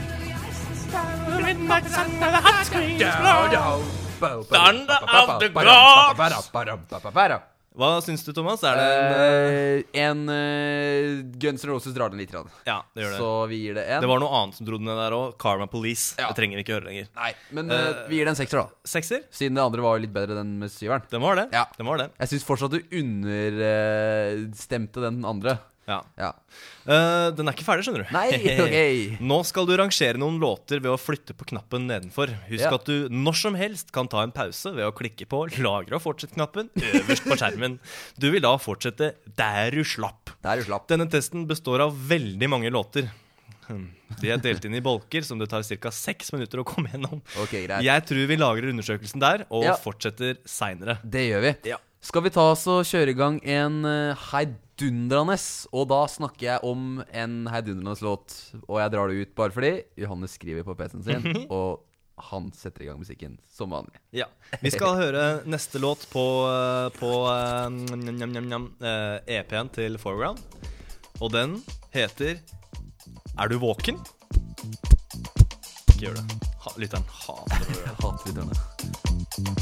Thunder of the gods. Hva syns du, Thomas? Er det en... Eh, en eh, Guns N' Roses drar den litt rann. Ja, det gjør det. Så vi gir det en. Det var noe annet som dro den ned der også. Karma Police. Ja. Det trenger vi ikke høre lenger. Nei, men eh, vi gir det en sekser da. Sekser? Siden det andre var litt bedre enn med syveren. Den var det. Ja. Den var det. Jeg synes fortsatt du understemte den andre. Ja. Ja. Eh, den er ikke ferdig, skjønner du. Nei, ok. Nå skal du rangere noen låter ved å flytte på knappen nedenfor. Husk Ja. at du når som helst kan ta en pause ved å klikke på lagre og fortsett-knappen øverst på skjermen. Du vil da fortsette der du slapp. Der du slapp. Denne testen består av veldig mange låter. Hmm. De er delt inn i bolker som det tar ca. seks minutter å komme gjennom. Ok, greit. Jeg tror vi lagrer undersøkelsen der og Ja. fortsetter senere. Det gjør vi. Ja. Skal vi ta oss og kjøre i gang en uh, heidundrende, og da snakker jeg om en heidundrende låt, og jeg drar det ut bare fordi Johannes skriver på P C-en sin, og han setter i gang musikken som vanlig. Ja, vi skal høre neste låt på, uh, på uh, njam, njam, njam, njam, uh, E P-en til Foreground. Og den heter Er du våken? Ikke gjør det. Ha, lytteren hater å gjøre det. Hater lytterne.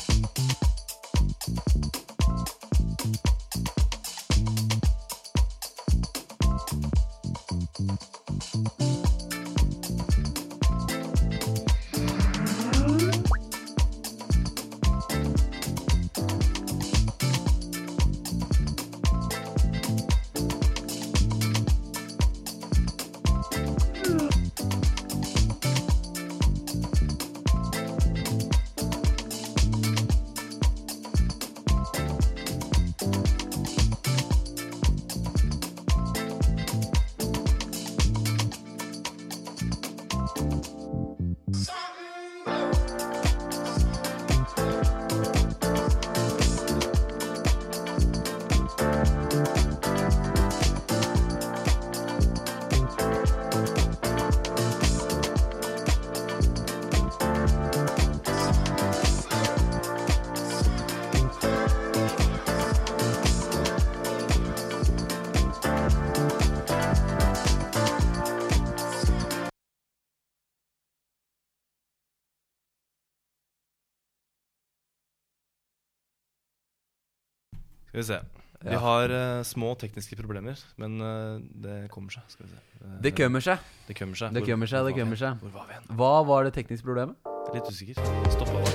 Skal vi se. Vi har uh, små tekniske problemer, men uh, det kommer seg. Skal vi se. Uh, Det kommer seg. Det kommer seg. Det Hvor- kommer seg, hvor det var vi kommer igjen? seg. Hvor var vi igjen? Hva var det tekniske problemet? Jeg er litt usikker. Stoppa bare.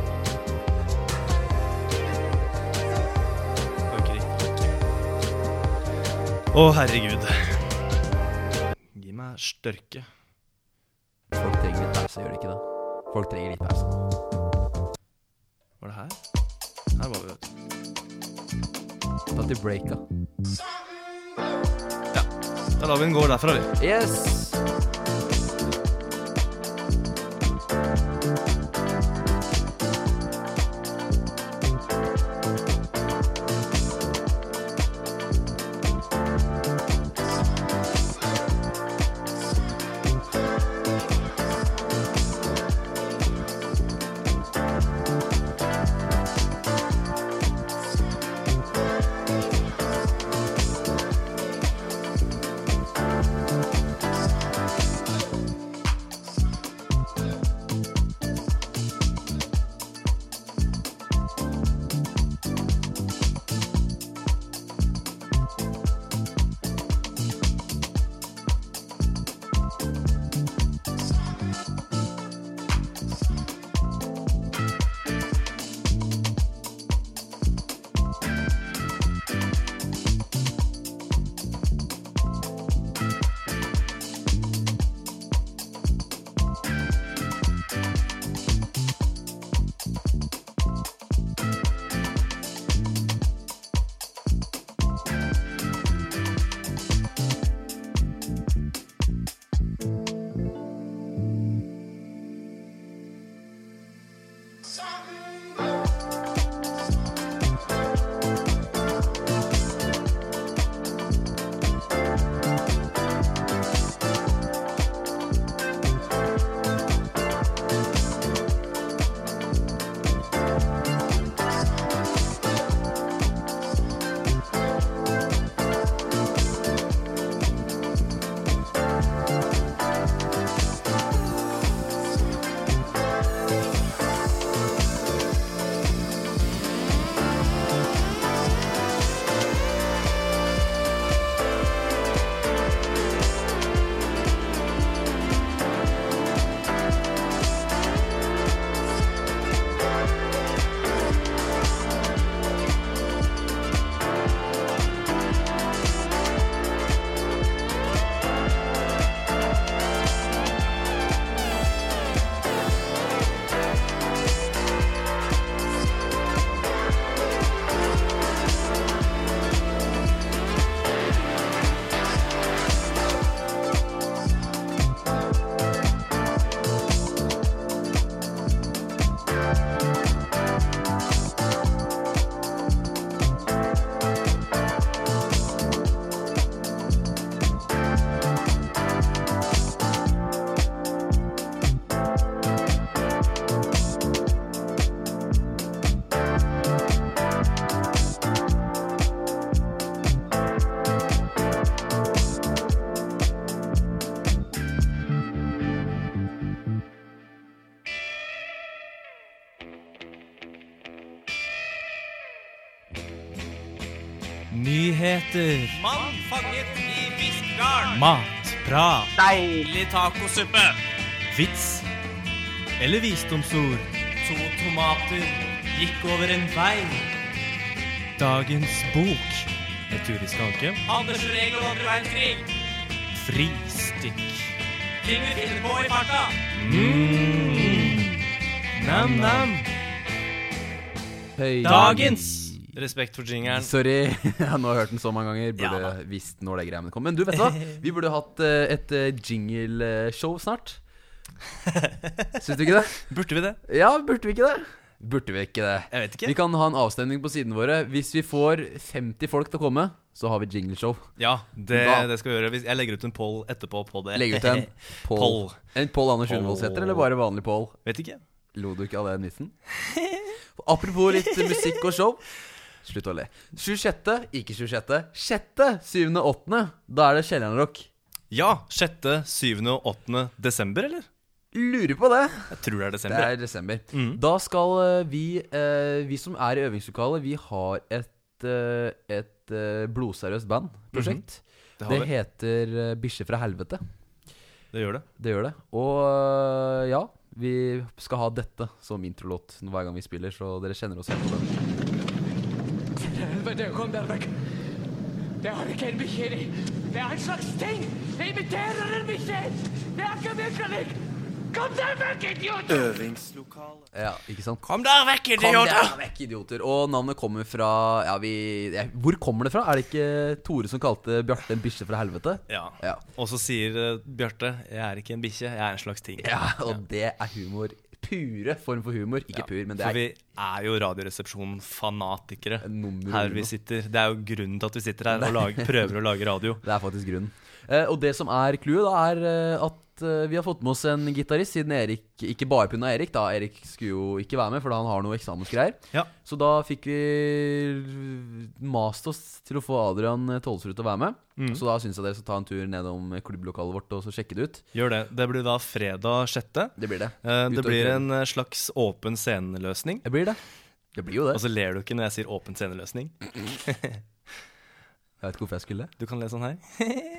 Orker ikke. Å, herregud. Gi meg størke. Folk trenger litt pause, gjør det ikke det? Folk trenger litt pause. Var det her? Her var vi, vet du. Ta til breaka. Ja, da lar vi den gå derfra, vi. Yes! Nyheter. Mann fanget i Fiskdal. Matprat. Deilig tacosuppe. Vits eller visdomsord. To tomater Gikk over en vei. Dagens bok. Et tur i skanke. Anders Regel og andre verdenskrig. Fristikk. Ting vi finner på i farta. Mm. Nam-nam. Hei. Dagens. Respekt for jingeren. Sorry, jeg har nå hørt den så mange ganger. Burde Ja, visst når det greiene kom. Men du, vet du hva? Vi burde hatt eh, et eh, jingle-show snart. Syns du ikke det? Burde vi det? Ja, burde vi ikke det? Burde vi ikke det? Jeg vet ikke. Vi kan ha en avstemning på sidene våre. Hvis vi får femti folk til å komme, så har vi jingle-show. Ja, det, Da- det skal vi gjøre. Hvis- Jeg legger ut en poll etterpå på det. Legg ut en poll. Poll. En Pål Anders Poll. Undvold-setter, eller bare vanlig Pål? Vet ikke. Lo du ikke av den nissen? Apropos litt musikk og show. Slutt å le. tjuesjette, ikke tjuesjette. Sjette, syvende, åttende. Da er det Kjellernrock. Ja, sjette, syvende og åttende desember, eller? Lurer på det. Jeg tror det er desember. Det er desember. Mm. Da skal eh, vi, eh, vi som er i øvingslokalet, vi har et, eh, et eh, blodseriøst bandprosjekt. Mhm. Det har Det vi. heter eh, Bikkje fra helvete. Det gjør det. Det gjør det. Og eh, ja, vi skal ha dette som introlåt hver gang vi spiller, så dere kjenner oss helt på det. Helvete, kom der vekk. Det har ikke en bikkje i. Det er en slags ting. Det imiterer en bikkje. Det er ikke virkelig. Kom der vekk, idiot! Øvingslokale. Ja, ikke sant? Kom der vekk, Kom idioter! der vekk, idioter. Og navnet kommer fra ja, vi, ja, hvor kommer det fra? Er det ikke Tore som kalte Bjarte en bikkje fra helvete? Ja. Ja. Og så sier uh, Bjarte, jeg er ikke en bikkje, jeg er en slags ting. Ja, og det er humor. Pure form for humor. Ikke pur, men det For er vi er jo Radioresepsjon-fanatikere nummer her uno. vi sitter. Det er jo grunnen til at vi sitter her og lager, prøver å lage radio. Det er faktisk grunnen. Eh, og det som er clouet, da, er eh, at eh, vi har fått med oss en gitarist, siden Erik ikke bare pga. Erik, da. Erik skulle jo ikke være med, for han har noe eksamensgreier. Ja. Så da fikk vi mast oss til å få Adrian Tolsrud til å være med. Mm. Så da syns jeg dere skal ta en tur nedom klubblokalet vårt og så sjekke det ut. Gjør det. Det blir da fredag sjette. Det blir det. Eh, det Utover blir kvelden. en eh, slags åpen sceneløsning. Det blir det. Det blir jo det. Og så ler du ikke når jeg sier åpen sceneløsning. Jeg vet ikke hvorfor jeg skulle. Du kan le sånn her.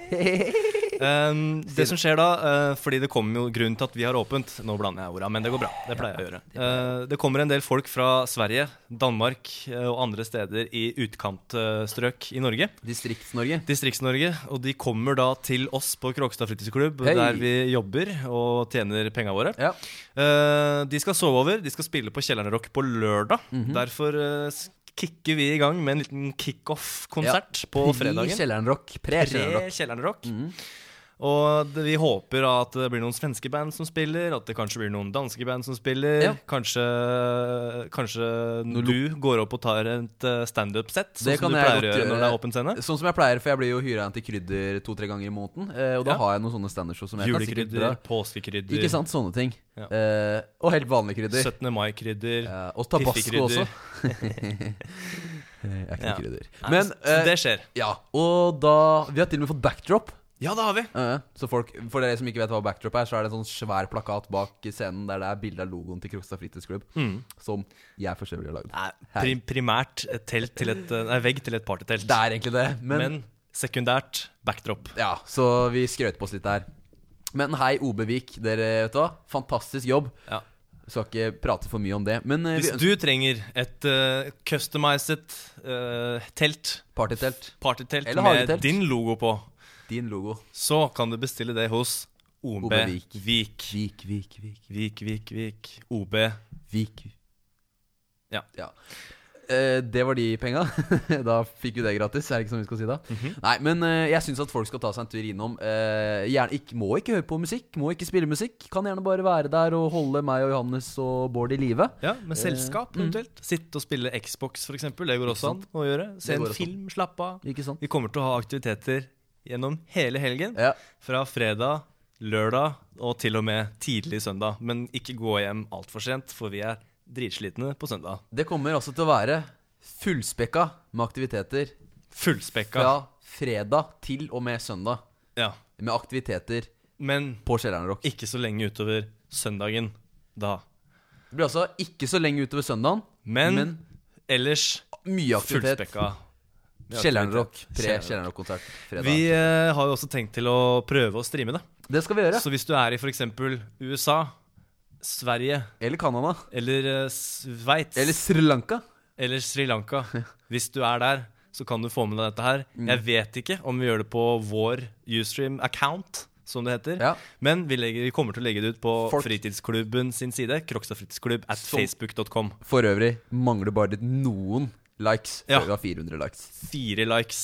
um, det som skjer da, uh, fordi det kommer jo grunn til at vi har åpent. Nå blander jeg orda, men det går bra. Det pleier jeg å gjøre. Uh, det kommer en del folk fra Sverige, Danmark uh, og andre steder i utkantstrøk i Norge. Distrikts-Norge. Distrikts-Norge. Og de kommer da til oss på Kråkstad fritidsklubb, Hei. der vi jobber og tjener penga våre. Ja. Uh, de skal sove over. De skal spille på Kjellernrock på lørdag. Mhm. Derfor uh, kicker vi i gang med en liten kickoff-konsert på fredagen. Pre-Kjellernrock. Pre-Kjellernrock. Pre-Kjellernrock. Mhm. Og det, vi håper da at det blir noen svenske band som spiller, at det kanskje blir noen danske band som spiller. Ja. Kanskje, kanskje Noe du går opp og tar et eh, stand-up-sett, sånn Det som kan du jeg pleier godt å gjøre når det gjøre. er åpen scene. Sånn som jeg pleier, for jeg blir jo hyra inn til krydder to-tre ganger i måneden. Eh, og da Ja. har jeg noen sånne standardshow som jeg kan sikkert Julekrydder, dra. påskekrydder, Ikke sant, sånne ting. Ja. Eh, og helt vanlige krydder. syttende mai-krydder, Ja, og tabasco også. piffekrydder. Jeg er ikke Ja. noe krydder. Nei, Men så eh, det skjer. ja, og da vi har til og med fått backdrop. Ja, det har vi. Eh, så folk, For dere som ikke vet hva backdrop er, så er det en sånn svær plakat bak scenen der det er bilde av logoen til Krokstad fritidsklubb, Mm. som jeg for øvrig har lagd. Nei, Hei. prim primært et telt til et, nei, vegg til et partytelt. Det er egentlig det, men, Men sekundært backdrop. ja, så vi skrøt på oss litt der. Men hei, O B Vik, dere vet hva? Fantastisk jobb. Ja. Skal ikke prate for mye om det. Men eh, vi Hvis du trenger et uh, customized uh, telt, Partytelt. partytelt Eller med hagetelt. din logo på, Din logo. så kan du bestille det hos O B O B Vik. Vik. Vik, Vik, Vik. Vik, Vik, Vik. O B. Vik. Ja. Eh, det var de penga. Da fikk vi det gratis. Er det ikke sånn vi skal si da? Mhm. Nei, men eh, jeg syns at folk skal ta seg en tur innom. Eh, gjerne, ikke, må ikke høre på musikk, må ikke spille musikk. Kan gjerne bare være der og holde meg og Johannes og Bård i live. Ja, med selskap mm. eventuelt. Sitte og spille Xbox for eksempel. Det går også an å gjøre. Se Det går en også an. film, slappe av. Ikke sant? Vi kommer til å ha aktiviteter gjennom hele helgen. Ja. Fra fredag, lørdag og til og med tidlig søndag. Men ikke gå hjem alt for sent, for vi er dritslitne på søndag. Det kommer altså til å være fullspekka med aktiviteter Fullspekka. fra fredag til og med søndag. Ja. Med aktiviteter Men på Kjellernrock. ikke så lenge utover søndagen da. Det blir altså ikke så lenge utover søndagen, Men, men ellers mye aktivitet. fullspekka Kjelleren Rock, pre-Kjelleren Rock-konsert fredag. Vi uh, har jo også tenkt til å prøve å streame det. Det skal vi gjøre. Så hvis du er i for eksempel U S A, Sverige eller Canada, eller uh, Sveits, eller Sri Lanka, eller Sri Lanka, hvis du er der, så kan du få med deg dette her. Mm. Jeg vet ikke om vi gjør det på vår Ustream-account, som det heter. Ja. Men vi, legger, vi kommer til å legge det ut på Folk. Fritidsklubben sin side, Krokstad fritidsklubb at Som- facebook dot com. For øvrig mangler bare noen likes før Ja. vi har fire hundre likes. Fire likes.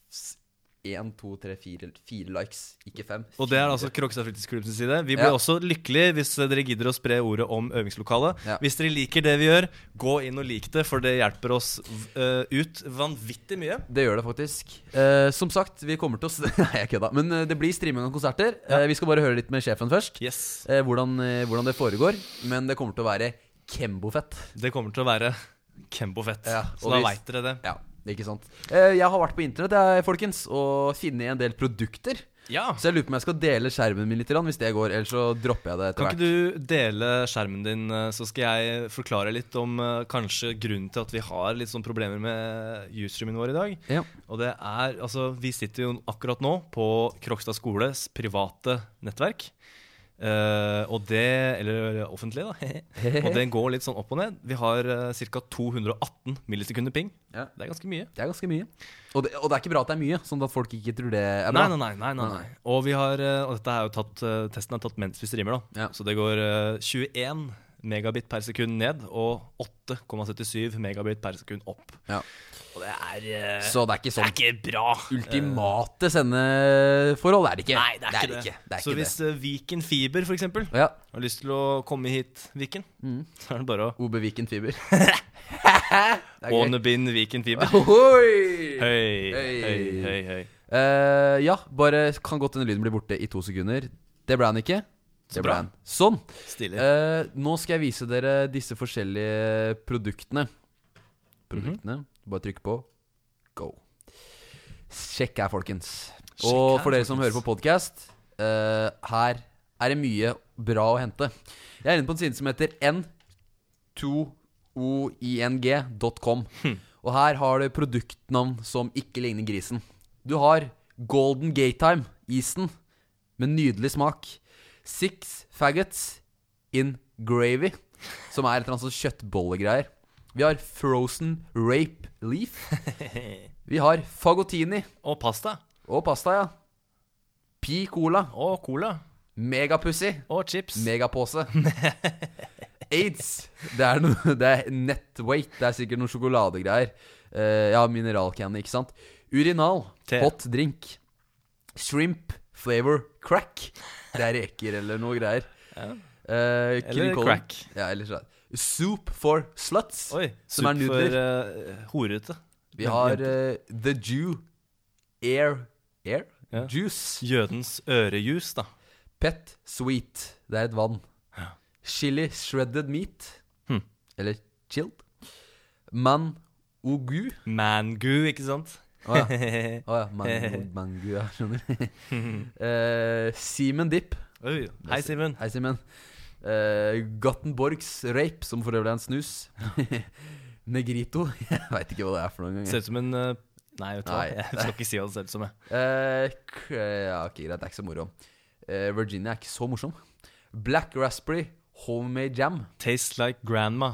En, to, tre, fire, fire likes, ikke fem. Og det er altså Krokstad fritidsklubb sin side. Vi blir Ja. også lykkelige hvis dere gidder å spre ordet om øvingslokalet. Ja. Hvis dere liker det vi gjør, gå inn og lik det, for det hjelper oss uh, ut vanvittig mye. Det gjør det faktisk. Eh, som sagt, vi kommer til å s- Nei, jeg kødda. Men eh, det blir streaming av konserter. Eh, vi skal bare høre litt med sjefen først. Yes. Eh, hvordan, eh, hvordan det foregår. Men det kommer til å være kembofett. Det kommer til å være kembofett. Ja, så og da hvis- vet dere det. Ja, ikke sant. Eh, jeg har vært på internett, jeg, folkens, og funnet en del produkter. Ja. Så jeg lurer på om jeg skal dele skjermen min litt, hvis det går. Ellers så dropper jeg det etter Kan hvert. ikke du dele skjermen din, eh, så skal jeg forklare litt om eh, kanskje grunnen til at vi har litt sånn problemer med Ustreamen vår i dag. Ja. Og det er, altså vi sitter jo akkurat nå på Krokstad skoles private nettverk. Eh, og det, eller offentlig da og det går litt sånn opp og ned. Vi har uh, ca. to hundre og atten millisekunder ping. Ja. Det er ganske mye. Det er ganske mye. Og det, og det er ikke bra at det er mye, sånn at folk ikke tror det er bra. Nei, nei, nei, nei, nei, nei. Og vi har, eh, og dette er jo tatt, eh, testen er tatt mens vi streamer da. Ja. Så det går eh, tjueen megabit per sekund ned og åtte komma syttisju megabit per sekund opp. Ja. Og det er eh, Så det er ikke sånn det er ikke bra. ultimate sendeforhold, er det ikke. Nei, det er ikke det. det er Så ikke hvis det. eh, Viken Fiber for eksempel Ja. har lyst til å komme hit, Viken, Mm. så er det bare å O B Viken Fiber. Det er gøy. Wannabe Viken Fiber. Ohoi! Høy, Hei. høy, høy, høy. Eh, ja, bare kan godt denne lyden bli borte i to sekunder. Det ble han ikke. Så Det bra. ble han. Sånn. Stilig. Eh, nå skal jeg vise dere disse forskjellige produktene. Produktene. Bare trykk på go. Sjekk her, folkens. Sjekk Og her, for dere som folkens. hører på podcast, eh, her er det mye bra å hente. Jeg er inne på en side som heter n to o i n g dot com. Og her har du produktnavn som ikke ligner grisen. Du har Golden Gatime, isen, med nydelig smak. Six Faggots in Gravy, som er et eller annet sånn kjøttbollegreier. Vi har Frozen Rape Leaf. Vi har Fagottini. Og pasta. Og pasta, ja. Pi Cola. Og cola. Megapussy. Og chips. Megapose. AIDS. Det er noe Det er netweight. Det er sikkert noen sjokoladegreier. Eh, ja, mineralcandy, ikke sant. Urinal. Te. Hot drink. Shrimp flavor crack. Det er reker eller noe greier. Ja. Eh, Eller Killing Colin. crack. Ja, eller så Soup for sluts. Oi, som sup er nudler. for uh, horete. Vi har eh, The Jew Air Air? Ja. Juice. Jødens ørejus, da. Pet Sweet. Det er et vann. Ja. Chili Shredded Meat. Hm. Eller chilled. Man Ogu. Mangu, ikke sant? Å ja. Å ja. Man, mangu, ja. Skjønner. uh, Seaman Dip. Oi, hei Simen. Hei, Simen. Uh, Gottenborgs Rape, som for øvrig er en snus. Negrito. Jeg veit ikke hva det er for noen gang. Ser ut som en uh, Nei, vet du hva. Nei. Jeg skal ikke si hva det ser ut som. Jeg. Uh, k- ja, ok, greit. Det er ikke så moro. Uh, Virginia er ikke så morsom. Black Raspberry Homemade Jam. Tastes like grandma.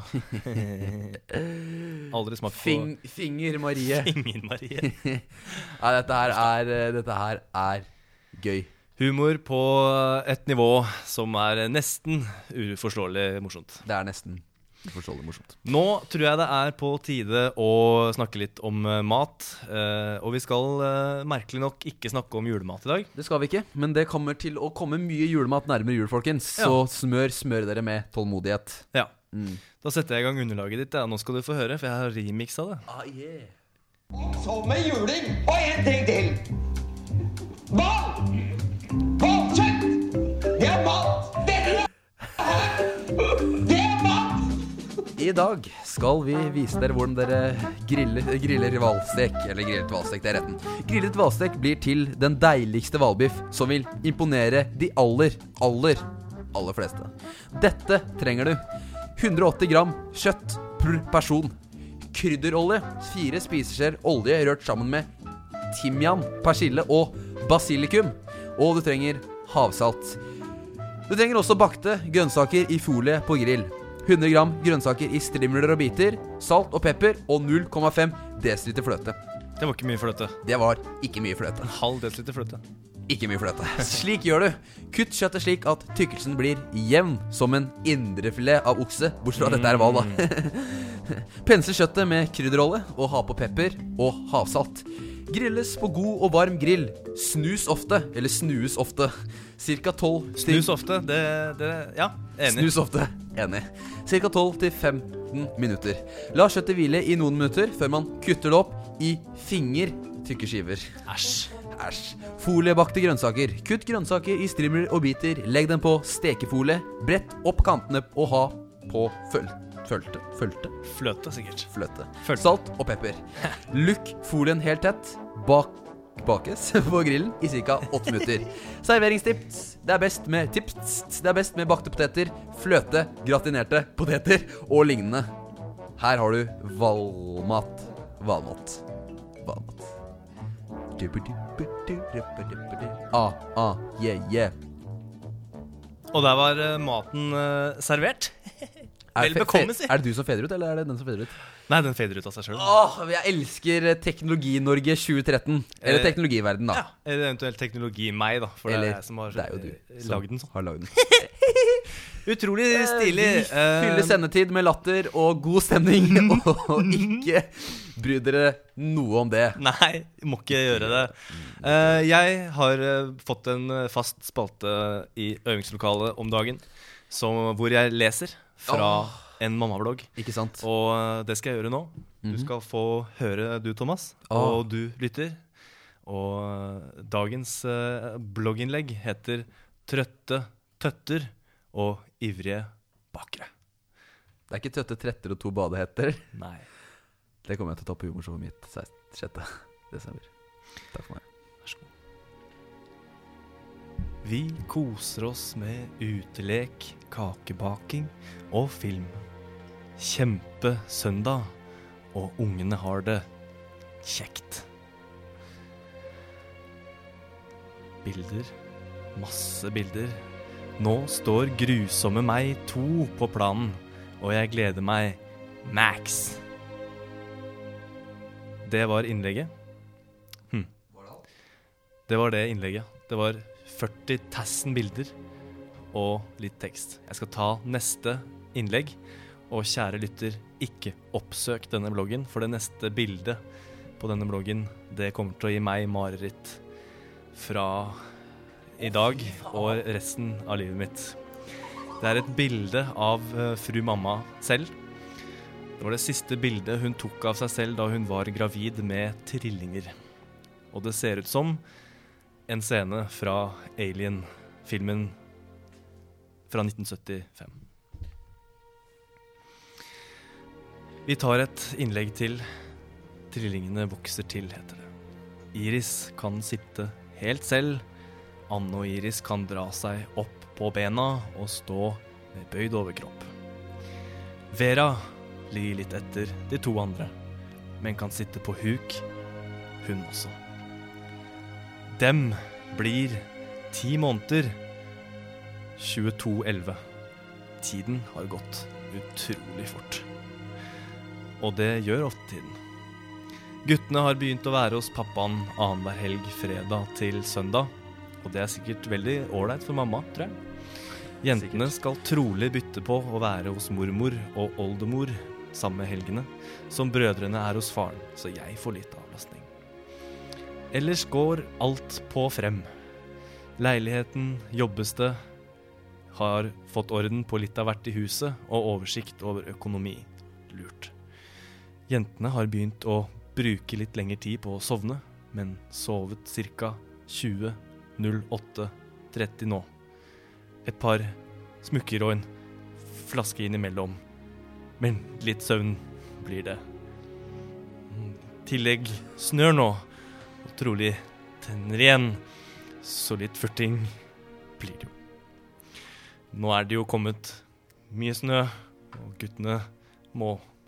Aldri smakt på Fing, Finger Marie. Finger Marie. Nei, dette her er uh, Dette her er gøy. Humor på et nivå som er nesten uforståelig morsomt. Det er nesten uforståelig morsomt. Nå tror jeg det er på tide å snakke litt om uh, mat. Uh, og vi skal uh, merkelig nok ikke snakke om julemat i dag. Det skal vi ikke, men det kommer til å komme mye julemat nærmere jul, folkens. Ja. Så smør, smør dere med tålmodighet. Ja. Mm. Da setter jeg i gang underlaget ditt. Ja. Nå skal du få høre, for jeg har remixet det. Ah, yeah. Så med juling, og en ting til. Mat! Kjøtt! Det er mat! Dette det er mat! I dag skal vi vise dere hvordan dere griller, griller hvalstek. Eller grillet hvalstek, det er retten. Grillet hvalstek blir til den deiligste hvalbiff som vil imponere de aller, aller, aller fleste. Dette trenger du. hundre og åtti gram kjøtt per person. krydderolje. Fire spiseskjeer olje rørt sammen med timian, persille og basilikum. Og du trenger havsalt. Du trenger også bakte grønnsaker i folie på grill. hundre gram grønnsaker i strimler og biter, salt og pepper og null komma fem desiliter fløte. Det var ikke mye fløte. Det var ikke mye fløte. En halv desiliter fløte. Ikke mye fløte. Slik gjør du. Kutt kjøttet slik at tykkelsen blir jevn som en indrefilet av okse. Bortsett fra at dette er hval, da. Pense kjøttet med krydderolje og ha på pepper og havsalt. Grilles på god og varm grill. Snus ofte, eller snues ofte. Cirka tolv til... Snus ofte, det, det, ja, enig. Snus ofte, enig. Cirka tolv til femten minutter. La kjøttet hvile i noen minutter før man kutter det opp i fingertykke skiver. Æsj. Æsj. Foliebakte grønnsaker. Kutt grønnsaker i strimler og biter. Legg dem på stekefolie. Brett opp kantene og ha på føl følte. Følte? Fløte, sikkert. Fløte. Følte. Salt og pepper. Lukk folien helt tett. Bak bakes på grillen i ca. åtte minutter. Serveringstips. Det er best med tips. Det er best med bakte poteter, fløte, gratinerte poteter og lignende. Her har du valmat. Valmat. Valmat. Ah, ah, yeah, yeah. Og der var uh, maten uh, servert. Vel fe- bekomme, si. fe- Er det du som feder ut, eller er det den som feder ut? Nei, den feder ut av seg selv. Åh, jeg elsker Teknologi-Norge tjue tretten. Eller Eh, teknologiverden, da. Ja, eller eventuelt teknologi meg, da. For Eller, det er jeg som har det er jo du eh, som lagd den sånn. har lagd den. Utrolig stilig. Vi fyller sendetid med latter og god stemning, og ikke bry dere noe om det. Nei, må ikke gjøre det. Eh, jeg har eh, fått en eh, fast spalte i øvingslokalet om dagen, som, hvor jeg leser fra Åh. en mammablogg. Ikke sant? Og eh, det skal jeg gjøre nå. Du Mhm. skal få høre, du Thomas, Åh. og du lytter. Og eh, dagens eh, blogginnlegg heter Trøtte tøtter og ivrige bakere. Det er ikke tøtte tretter og to badehetter. Nei. Det kommer jeg til å ta på humorshowet mitt sjette desember. Takk for meg. Vær så god. Vi koser oss med utelek, kakebaking og film. Kjempesøndag, og ungene har det kjekt. Bilder, masse bilder. Nå står grusomme meg to på planen, og jeg gleder meg max. Det var innlegget. Hm. Det var det innlegget. Det var førti tusen bilder og litt tekst. Jeg skal ta neste innlegg, og kjære lytter, ikke oppsøk denne bloggen, for det neste bildet på denne bloggen, det kommer til å gi meg mareritt fra i dag og resten av livet mitt. Det er et bilde av uh, fru mamma selv. Det var det siste bildet hun tok av seg selv da hun var gravid med trillinger. Og det ser ut som en scene fra Alien-filmen fra nitten syttifem. Vi tar et innlegg til. Trillingene vokser til, heter det. Iris kan sitte helt selv. Anne og Iris kan dra seg opp på bena og stå med bøyd overkropp. Vera ligger litt etter de to andre, men kan sitte på huk, hun også. Dem blir ti måneder, tjueto elleve. Tiden har gått utrolig fort. Og det gjør ofte tiden. Guttene har begynt å være hos pappaen annenhver helg fredag til søndag, og det er sikkert veldig ålreit for mamma, tror jeg. Jentene skal trolig bytte på å være hos mormor og oldemor samme helgene, som brødrene er hos faren, så jeg får litt avlastning. Ellers går alt på frem. Leiligheten jobbes det, har fått orden på litt av hvert i huset, og oversikt over økonomi. Lurt. Jentene har begynt å bruke litt lengre tid på å sovne, men sovet cirka tjue null åtte tretti nå. Et par smukker og en flaske innimellom. Men litt søvn blir det. Tillegg snør nå, og trolig tenner igjen, så litt furting blir det jo. Nå er det jo kommet mye snø, og guttene må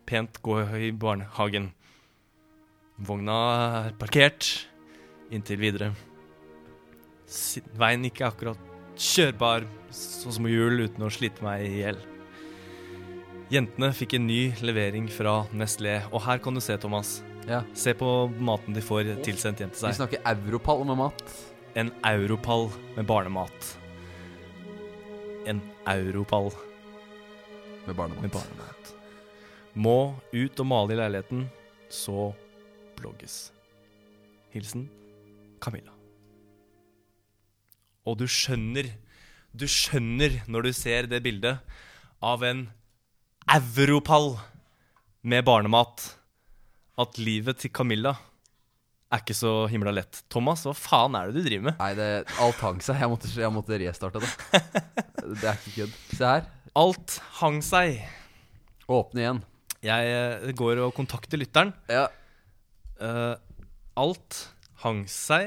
pent gå i barnehagen. Vogna er parkert inntil videre. Si- Veien ikke akkurat kjørbar, så små hjul uten å slite meg i hjel. Jentene fikk en ny levering fra Nestlé, og her kan du se, Thomas. Ja. Se på maten de får tilsendt hjem til seg. Vi snakker Europall med mat. En Europall med barnemat. En Europall med barnemat. med barnemat. Må ut og male i leiligheten, så blogges. Hilsen Camilla. Og du skjønner, du skjønner når du ser det bildet av en Europall med barnemat, at livet til Camilla er ikke så himla lett. Thomas, hva faen er det du driver med? Nei, det, alt hang seg. Jeg måtte, jeg måtte restarte det. Det er ikke kødd. Se her. Alt hang seg. Åpne igjen. Jeg eh, går og kontakter lytteren. Ja. Eh, alt hang seg.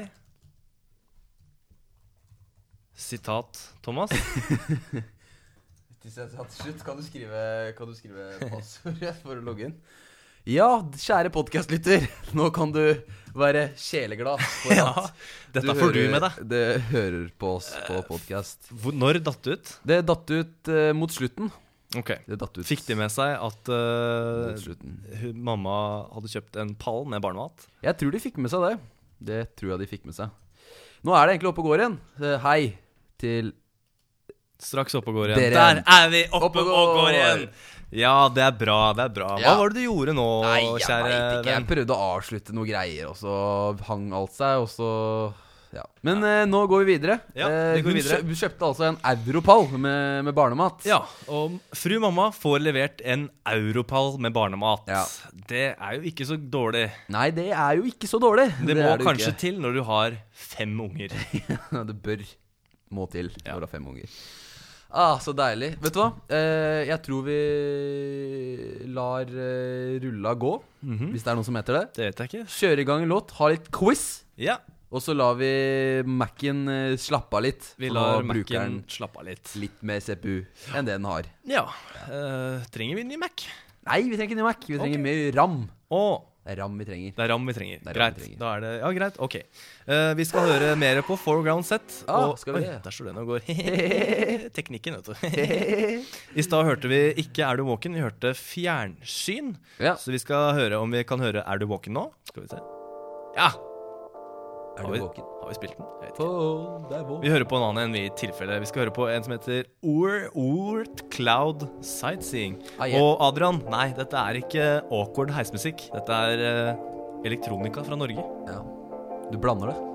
Sitat Thomas. Til slutt kan du skrive, kan du skrive passordet for å logge inn. Ja, kjære podcastlytter, nå kan du være sjeleglad for Ja, at dette får du med deg. Det hører på oss på podcast. Hvor, når datt det ut? Det datt ut uh, mot slutten. Ok, Det datt ut. fikk de med seg at uh, Mot slutten. hun- mamma hadde kjøpt en pall med barnemat? Jeg tror de fikk med seg det. Det tror jeg de fikk med seg. Nå er det egentlig oppe og går igjen. Uh, hei til Straks oppe og går igjen. Dere. Der er vi oppe Opp og og går går. igjen. Ja, det er bra, det er bra. Hva Ja. var det du gjorde nå, Nei, jeg kjære vet ikke. Jeg venn? prøvde å avslutte noe greier, og så hang alt seg, og så ja. Men eh, nå går vi videre. Ja, Eh, vi går hun videre. kjø- kjøpte altså en Europall med, med barnemat. Ja, og fru mamma får levert en Europall med barnemat. Ja. Det er jo ikke så dårlig. Nei, det er jo ikke så dårlig. Det, må er jo kanskje ikke. til når du har fem unger. Det bør må til når du har fem unger. Ah, så deilig. Vet du hva? Eh, jeg tror vi lar eh, rulla gå, Mhm. hvis det er noe som heter det. Det vet jeg ikke. Kjøre i gang en låt, ha litt quiz, Ja, og så lar vi Mac-en eh, slappe av litt. vi for lar nå bruker Mac-en den slappe av litt. litt mer C P U enn det den har. Ja, eh, trenger vi en ny Mac? Nei, vi trenger ikke ny Mac. Vi trenger Ok. mer RAM. Å, Det er RAM vi trenger. det er RAM vi trenger. Det er RAM Greit, vi trenger. da er det, ja greit, ok. Eh, vi skal høre mer på Foreground Set. Ah, og, skal vi oi, det? der står den og går. Teknikken, vet du. I stad hørte vi ikke Er du våken, vi hørte fjernsyn. Ja. Så vi skal høre om vi kan høre Er du våken nå? Skal vi se. Ja! Er Har du vi, våken? har vi spilt den? Jeg vet ikke. På, det er våken. Vi hører på en annen enn vi i tilfelle. Vi skal høre på en som heter Or Ort Cloud Sightseeing. Ah, yeah. Og Adrian, nei, dette er ikke awkward heismusikk. Dette er eh, elektronika fra Norge. Ja. Du blander det.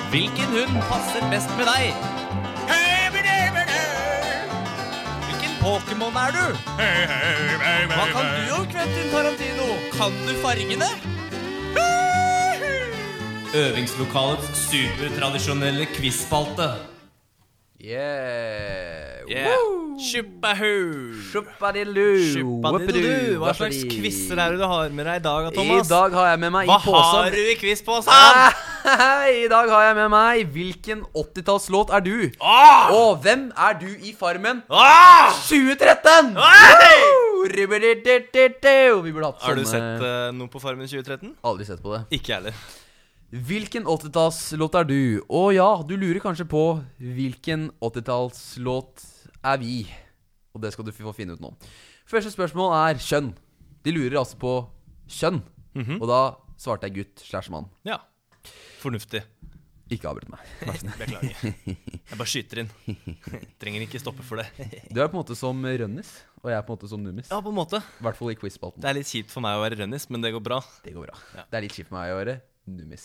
Hvilken hund passer best med deg? Hvilken Pokémon er du? Hva kan du om Quentin Tarantino? Kan du fargene? Øvingslokalets supertradisjonelle quizspalte. Yeah. Yeah. Shuppahu. Shuppadillu. Shuppadillu. Hva slags quizzer er det du har med deg i dag, Thomas? I dag har jeg med meg Hva i posen. har du i quizpåsen? I dag har jeg med meg hvilken åttitallslåt er du? Ah! Og hvem er du i Farmen? Ah! tjue tretten! Hey! Vi burde hatt sånne... Har du sett uh, noe på Farmen tjue tretten? Aldri sett på det. Ikke heller. Hvilken åttitallslåt er du? Og ja, du lurer kanskje på hvilken åttitallslåt er vi? Og det skal du få finne ut nå. Første spørsmål er kjønn. De lurer altså på kjønn. Mhm. Og da svarte jeg gutt slash mann. Ja, fornuftig. Ikke avbryt meg. Beklager. Jeg bare skyter inn. Trenger ikke stoppe for det. Du er på en måte som Rønnis, og jeg er på en måte som Nummis. Ja, på en måte. I hvert fall i quizspalten. Det er litt kjipt for meg å være Rønnis, men det går bra. Det går bra. Ja. Det er litt kjipt for meg å være Nummis.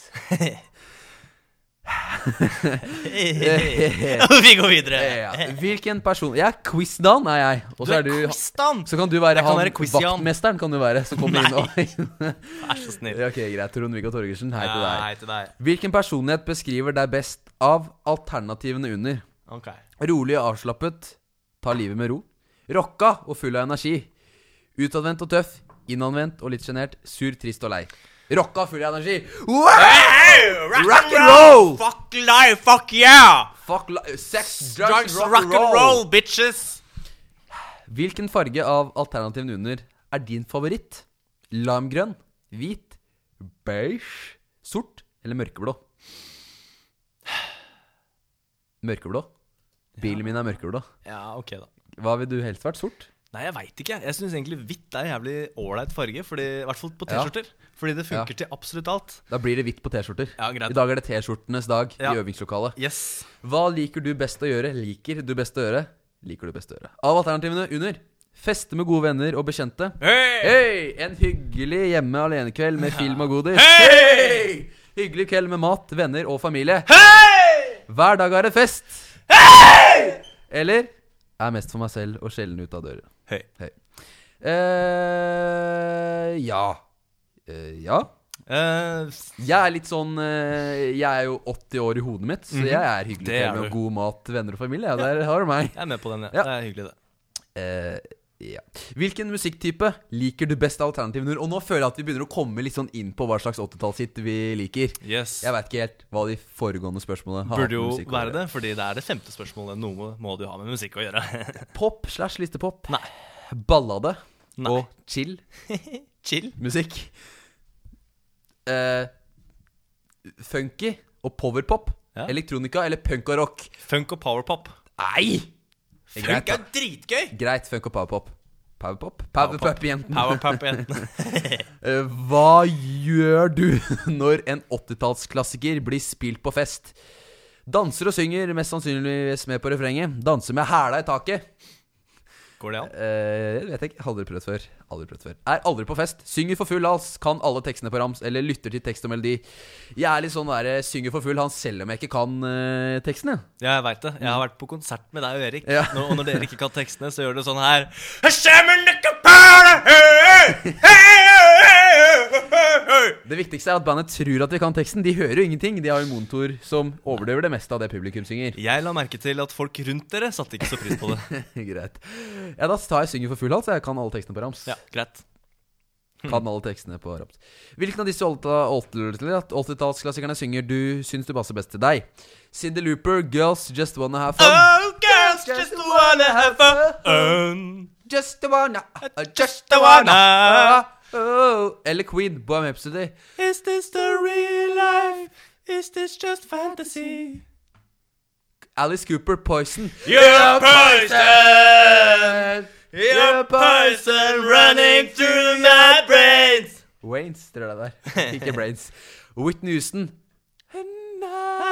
Vi går videre. Ja. Hvilken person? Jeg er Quizdan, er jeg. Og så Du er er du Quizdan? Så kan du være Jeg kan han være Quizian. vaktmesteren, kan du være, som kommer inn og Vær så snill. Ok, greit. Trond-Viggo Torgersen, hei til Ja, deg. hei til deg. Hvilken personlighet beskriver deg best av alternativene under? Ok. Rolig og avslappet, ta livet med ro. Rocka og full av energi. Utadvendt og tøff, innadvendt og litt genert, sur, trist og lei. Rocka full av energi. Wow! Hey, rock, rock and and roll! Fuck life, fuck yeah! Fuck li- sex, Drugs, drugs, rock, rock and roll, bitches! Hvilken farge av alternativene under er din favoritt? Lamgrønn, hvit, beige, sort eller mørkeblå? Mørkeblå? Bilen min er mørkeblå. Ja, ok da. Hva vil du helst vært? Sort? Nei, jeg vet ikke. Jeg synes egentlig hvitt er jævlig ålreit farge, fordi, i hvert fall på Ja. t-skjorter. Fordi det funker Ja. til absolutt alt. Da blir det hvitt på t-skjorter. Ja, greit. I dag er det t-skjortenes dag Ja. i øvingslokalet. Yes. Hva liker du best å gjøre? Liker du best å gjøre? Liker du best å gjøre? Av alternativene under: feste med gode venner og bekjente. Hey! Hey! En hyggelig hjemme-alene-kveld med film og godis. Hey! Hyggelig kveld med mat, venner og familie. Hey! Hver dag er det fest. Hey! Eller er mest for meg selv og sjelden ut av døra. Hei. Hei. Eh, ja. Eh, ja. Uh, Jeg er litt sånn eh, Jeg er jo åtti år i hodet mitt, så Mhm. jeg er hyggelig Det er kveld med du. god mat, venner og familie. Ja, der har du meg. Jeg er med på den, ja. Ja. Det er hyggelig det. Eh, ja. Hvilken musikktype liker du best av alternativene? Og nå føler jeg at vi begynner å komme litt sånn inn på hva slags åttitallshit vi liker. Yes. Jeg vet ikke helt hva de foregående spørsmålene har Burde hatt med jo musikk å være gjøre. det, fordi det er det femte spørsmålet. Noe må du ha med musikk å gjøre. Pop slash listepop. Nei. Ballade. Nei. Og chill. Chill. Musikk. Eh, funky og powerpop. Ja. Elektronika eller punk og rock. Funk og powerpop. Nei! Funk Greit, da. er dritgøy! Greit, funk og powerpop. Powerpop? Powerpop-jenten. Powerpop-jenten. Eh, Hva gjør du når en åttitallsklassiker blir spilt på fest? Danser og synger, mest sannsynligvis med på refrenget. Danser med hæla i taket. Går det an? Eh, vet jeg ikke, aldri prøvd før. Aldri prøvd før. Er aldri på fest. Synger for full hals. Kan alle tekstene på rams. Eller lytter til tekst og melodi. Jeg er litt sånn der synger for full hans selv om jeg ikke kan eh, tekstene. Ja, jeg vet det. Jeg har vært på konsert med deg og Erik. Ja. Nå, og når dere ikke kan tekstene, så gjør det sånn her. Det viktigste er at bandet tror at de kan teksten. De hører jo ingenting. De har jo monitor som overdøver det meste av det publikum synger. Jeg la merke til at folk rundt dere satte ikke så pris på det. Greit. Ja, da tar jeg synger for full hals. Jeg kan alle tekstene på rams. Ja, greit. Kan alle tekstene på rams. Hvilken av disse åttitallsklassikerne synger du syns du passer best til deg? Cyndi Lauper, Girls Just Wanna Have Fun. Oh, girls just wanna have fun. Just wanna, uh, just wanna. uh, oh. Eller Queen, Bohemian Rhapsody. Is this the real life? Is this just fantasy? Alice Cooper, Poison. You're poison. You're poison running through my brains. Waynes, det er det der. Ikke Brains. Whitney Houston. And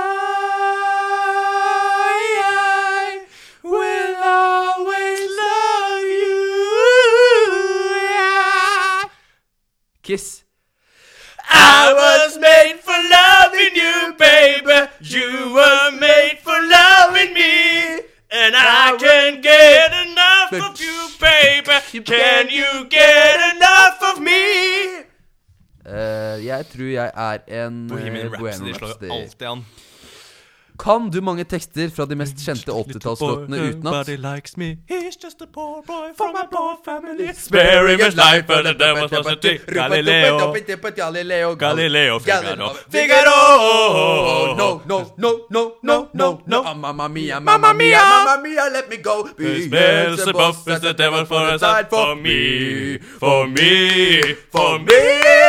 I, I will always love you. Yeah. Kiss. I I was made for loving you, baby. You were made for loving me. And I can't get enough of you, baby. Can you get enough of me? Uh, jeg tror jeg er en Bohemian uh, Rhapsody slår jo alltid an. Kan du mange tekster fra de mest kjente åttitallslåtene utenat? Likes me. He's just a poor boy from a poor family. Sparing his life for the devil's property. Galileo, Galileo, Figaro, Figaro. No, no, no, no, no, no, no. Mamma mia, mamma mia, mamma mia, let me go. Beelzebub is the devil for a side for me, for me, for me.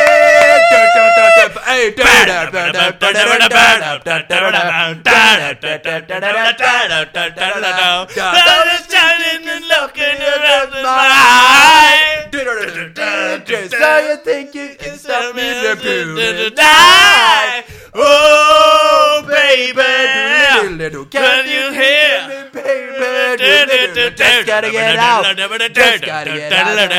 So you think you can stop me to die? Oh, baby, can you hear? Just gotta get out. Just gotta get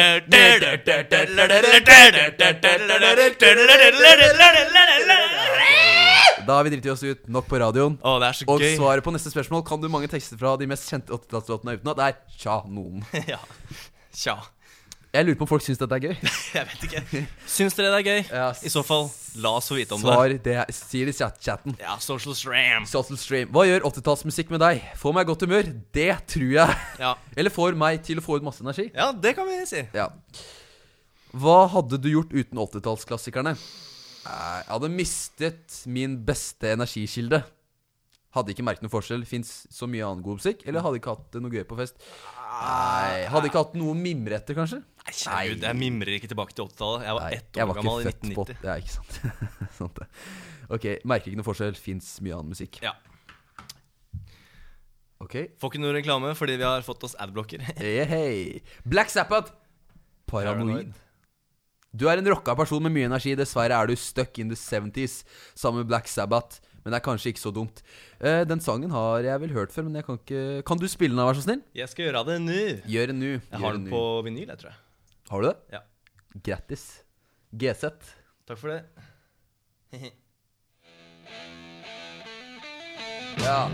out. Da har vi driti oss ut nok på radioen. Åh, det er så Og gøy. svaret på neste spørsmål: kan du mange tekster fra de mest kjente åttitallslåtene utenat? Det er tja, noen. Ja, tja. Jeg lurer på om folk syns dette er gøy. Jeg vet ikke. Syns dere det er gøy? Ja, I så fall, la oss få vite om Svar, det. det er, sier det i chat- chatten. Ja, Social Stream. Social Stream. Hva gjør åttitallsmusikk med deg? Får meg i godt humør? Det tror jeg. Ja. Eller får meg til å få ut masse energi. Ja, det kan vi si. Ja. Hva hadde du gjort uten åttitallsklassikerne? Jeg hadde mistet min beste energikilde. Hadde ikke merket noen forskjell. Finns så mye annen god musikk. Eller hadde ikke hatt noe gøy på fest. Nei, hadde ikke hatt noe mimre etter, kanskje. Nei, kjærlighet, jeg mimrer ikke tilbake til åttitallet. Jeg var Nei, ett jeg år var gammel i ikke født nitten nitti. på. Ja, ikke sant. Sant det. Ok, merker ikke noe forskjell. Finns mye annen musikk. Ja. Ok. Får ikke noe reklame fordi vi har fått oss adblocker. Hey, hey. Black Sabbath. Paranoid. Du er en rocka person med mye energi. Dessverre er du stuck in the seventies sammen med Black Sabbath. Men det er kanskje ikke så dumt. uh, Den sangen har jeg vel hørt før, men jeg kan ikke. Kan du spille den av, vær så snill? Jeg skal gjøre det nå. Gjør det nå. Jeg har den på vinyl, jeg tror jeg. Har du det? Ja. Grattis. G Z. Takk for det. Ja.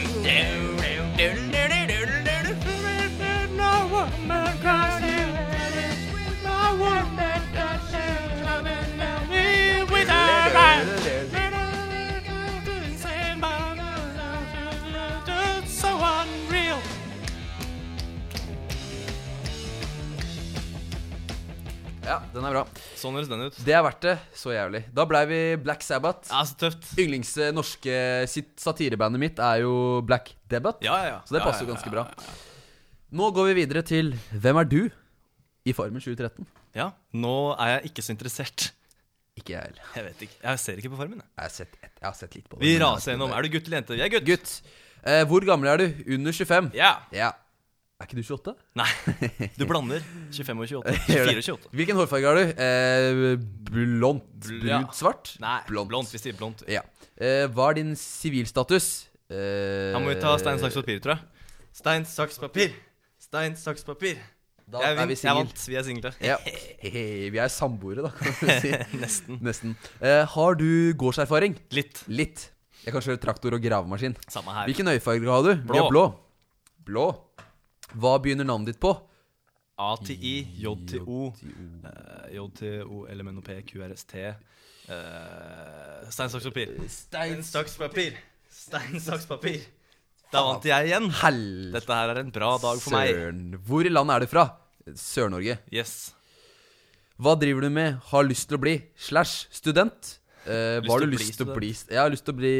Ja, den er bra. Sånn høres den ut. Det er verdt det, så jævlig. Da ble vi Black Sabbath. Ja, så tøft. Yndlings eh, norske sitt satirebandet mitt er jo Black Debbath. Ja, ja, ja. Så det Ja, passer jo ja, ja, ganske ja, bra. ja, Nå går vi videre til Hvem er du? I Farmen tjue tretten. Ja, nå er jeg ikke så interessert. Ikke jeg heller. Jeg vet ikke, jeg ser ikke på Farmen jeg. Jeg har sett, et, jeg har sett litt på det. Vi men jeg raser vet gjennom, ikke. er du gutt eller jente? Vi er gutt. Gutt. eh, Hvor gammel er du? Under tjuefem? Ja. Ja. Er ikke du tjueåtte? Nei, du blander tjuefem og tjueåtte. Gjør det. tjuefire og tjueåtte. Hvilken hårfarge har du? Eh, blondt, Bl- ja. brud, svart? Nei, blondt. blondt, vi sier blondt. Ja. eh, Hva er din sivilstatus? Eh, Da må vi ta stein, saks, papir, tror jeg. Stein, saks, papir. Stein, saks, papir. Da jeg, er vi vin- jeg single. vant, vi er single. Ja. Hehe, vi er samboere, da, kan du si. Nesten. Nesten. Eh, har du gårdserfaring? Litt. Litt. Jeg kan kjøre traktor og gravemaskin. Samme her. Hvilken øyefarge har du? Blå. Ja, blå. Blå. Hva begynner navnet ditt på? A til I, J til O, eh, J til O, L M N O P, Q R S T. eh, Stein, saks, papir. Stein, saks, papir. Stein, saks, papir. Da vant jeg igjen. Hell. Dette her er en bra dag for meg. Søren. Hvor i landet er du fra? Sør-Norge. Yes. Hva driver du med? Har lyst til å bli slash student? Eh, Lyst hva har til du å bli lyst til å student? bli? Jeg har lyst til å bli.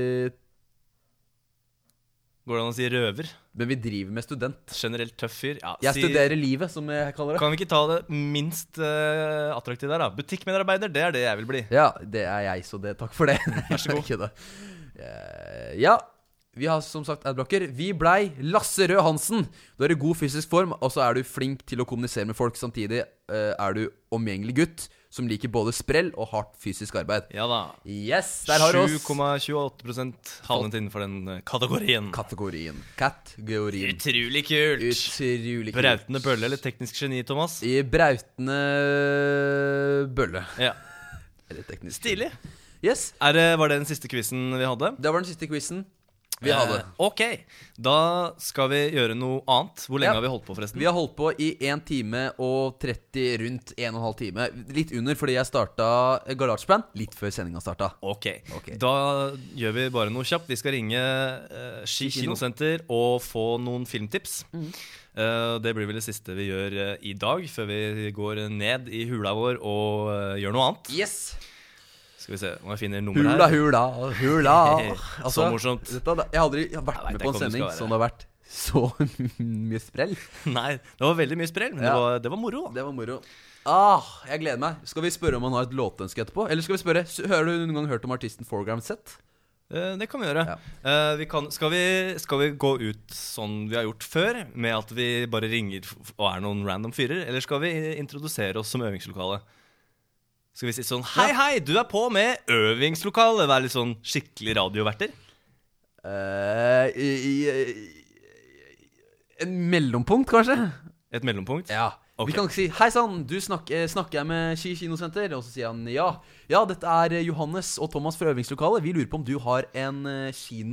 Går det an å si røver? Men vi driver med student. Generelt tøff fyr. Ja, Jeg si- studerer livet, som jeg kaller det. Kan vi ikke ta det minst uh, attraktive der, da? Butikkmedarbeider, det er det jeg vil bli. Ja, det er jeg, så det, takk for det. Vær så god. Kødda. Eh, Ja, vi har som sagt adblocker. Vi blei Lasse Rød Hansen. Du er i god fysisk form, og så er du flink til å kommunisere med folk. Samtidig eh, er du omgjengelig gutt som liker både sprell og hardt fysisk arbeid. Ja da. Yes, der har du oss. sju komma tjueåtte prosent havnet innenfor den eh, kategorien. Kategorien. Kategorien. Utrolig kult. Utrolig kult. Brautende bølle eller teknisk geni, Thomas? I brautende bølle. Ja. Litt teknisk. Stilig. Yes. Er det, var det den siste quizen vi hadde? Det var den siste quizen vi hadde. Eh, ok, da skal vi gjøre noe annet. Hvor lenge Ja. har vi holdt på forresten? Vi har holdt på i en time og tretti, rundt en og en halv time. Litt under fordi jeg startet Garasjeband litt før sendingen startet. Ok, da gjør vi bare noe kjapt. Vi skal ringe uh, Ski Kino. kinosenter og få noen filmtips. Mhm. Eh, det blir vel det siste vi gjør eh, i dag, før vi går ned i hula vår og eh, gjør noe annet. Yes. Skal vi se om jeg finner nummer Hula, her. hula, hula. Så morsomt. Dette, jeg har aldri jeg har vært Jeg vet med ikke på en om det sending skal være. som det har vært så mye sprell. Nei, det var veldig mye sprell, men Ja. det, var, det var moro. Da. Det var moro. Ah, jeg gleder meg. Skal vi spørre om han har et låtønske etterpå? Eller skal vi spørre, s- hører du noen gang hørt om artisten Foreground Set? Eh, det kan vi gjøre. Eh, vi kan, skal, vi, skal vi gå ut sånn vi har gjort før, med at vi bare ringer f- og er noen random fyrer? Eller skal vi introdusere oss som øvingslokale? Skal vi si sånn hei, hei, du er på med øvingslokale? Være litt sånn skikkelig radioverter? Eh, i, i, en mellompunkt, kanskje? Et mellompunkt? Ja. Ok. Vi kan ikke si 'Hei sann, du snakker, snakker jeg med Ski kinosenter?' Og så sier han ja. Ja, dette er Johannes og Thomas fra øvingslokalet. Vi lurer på om du har en uh,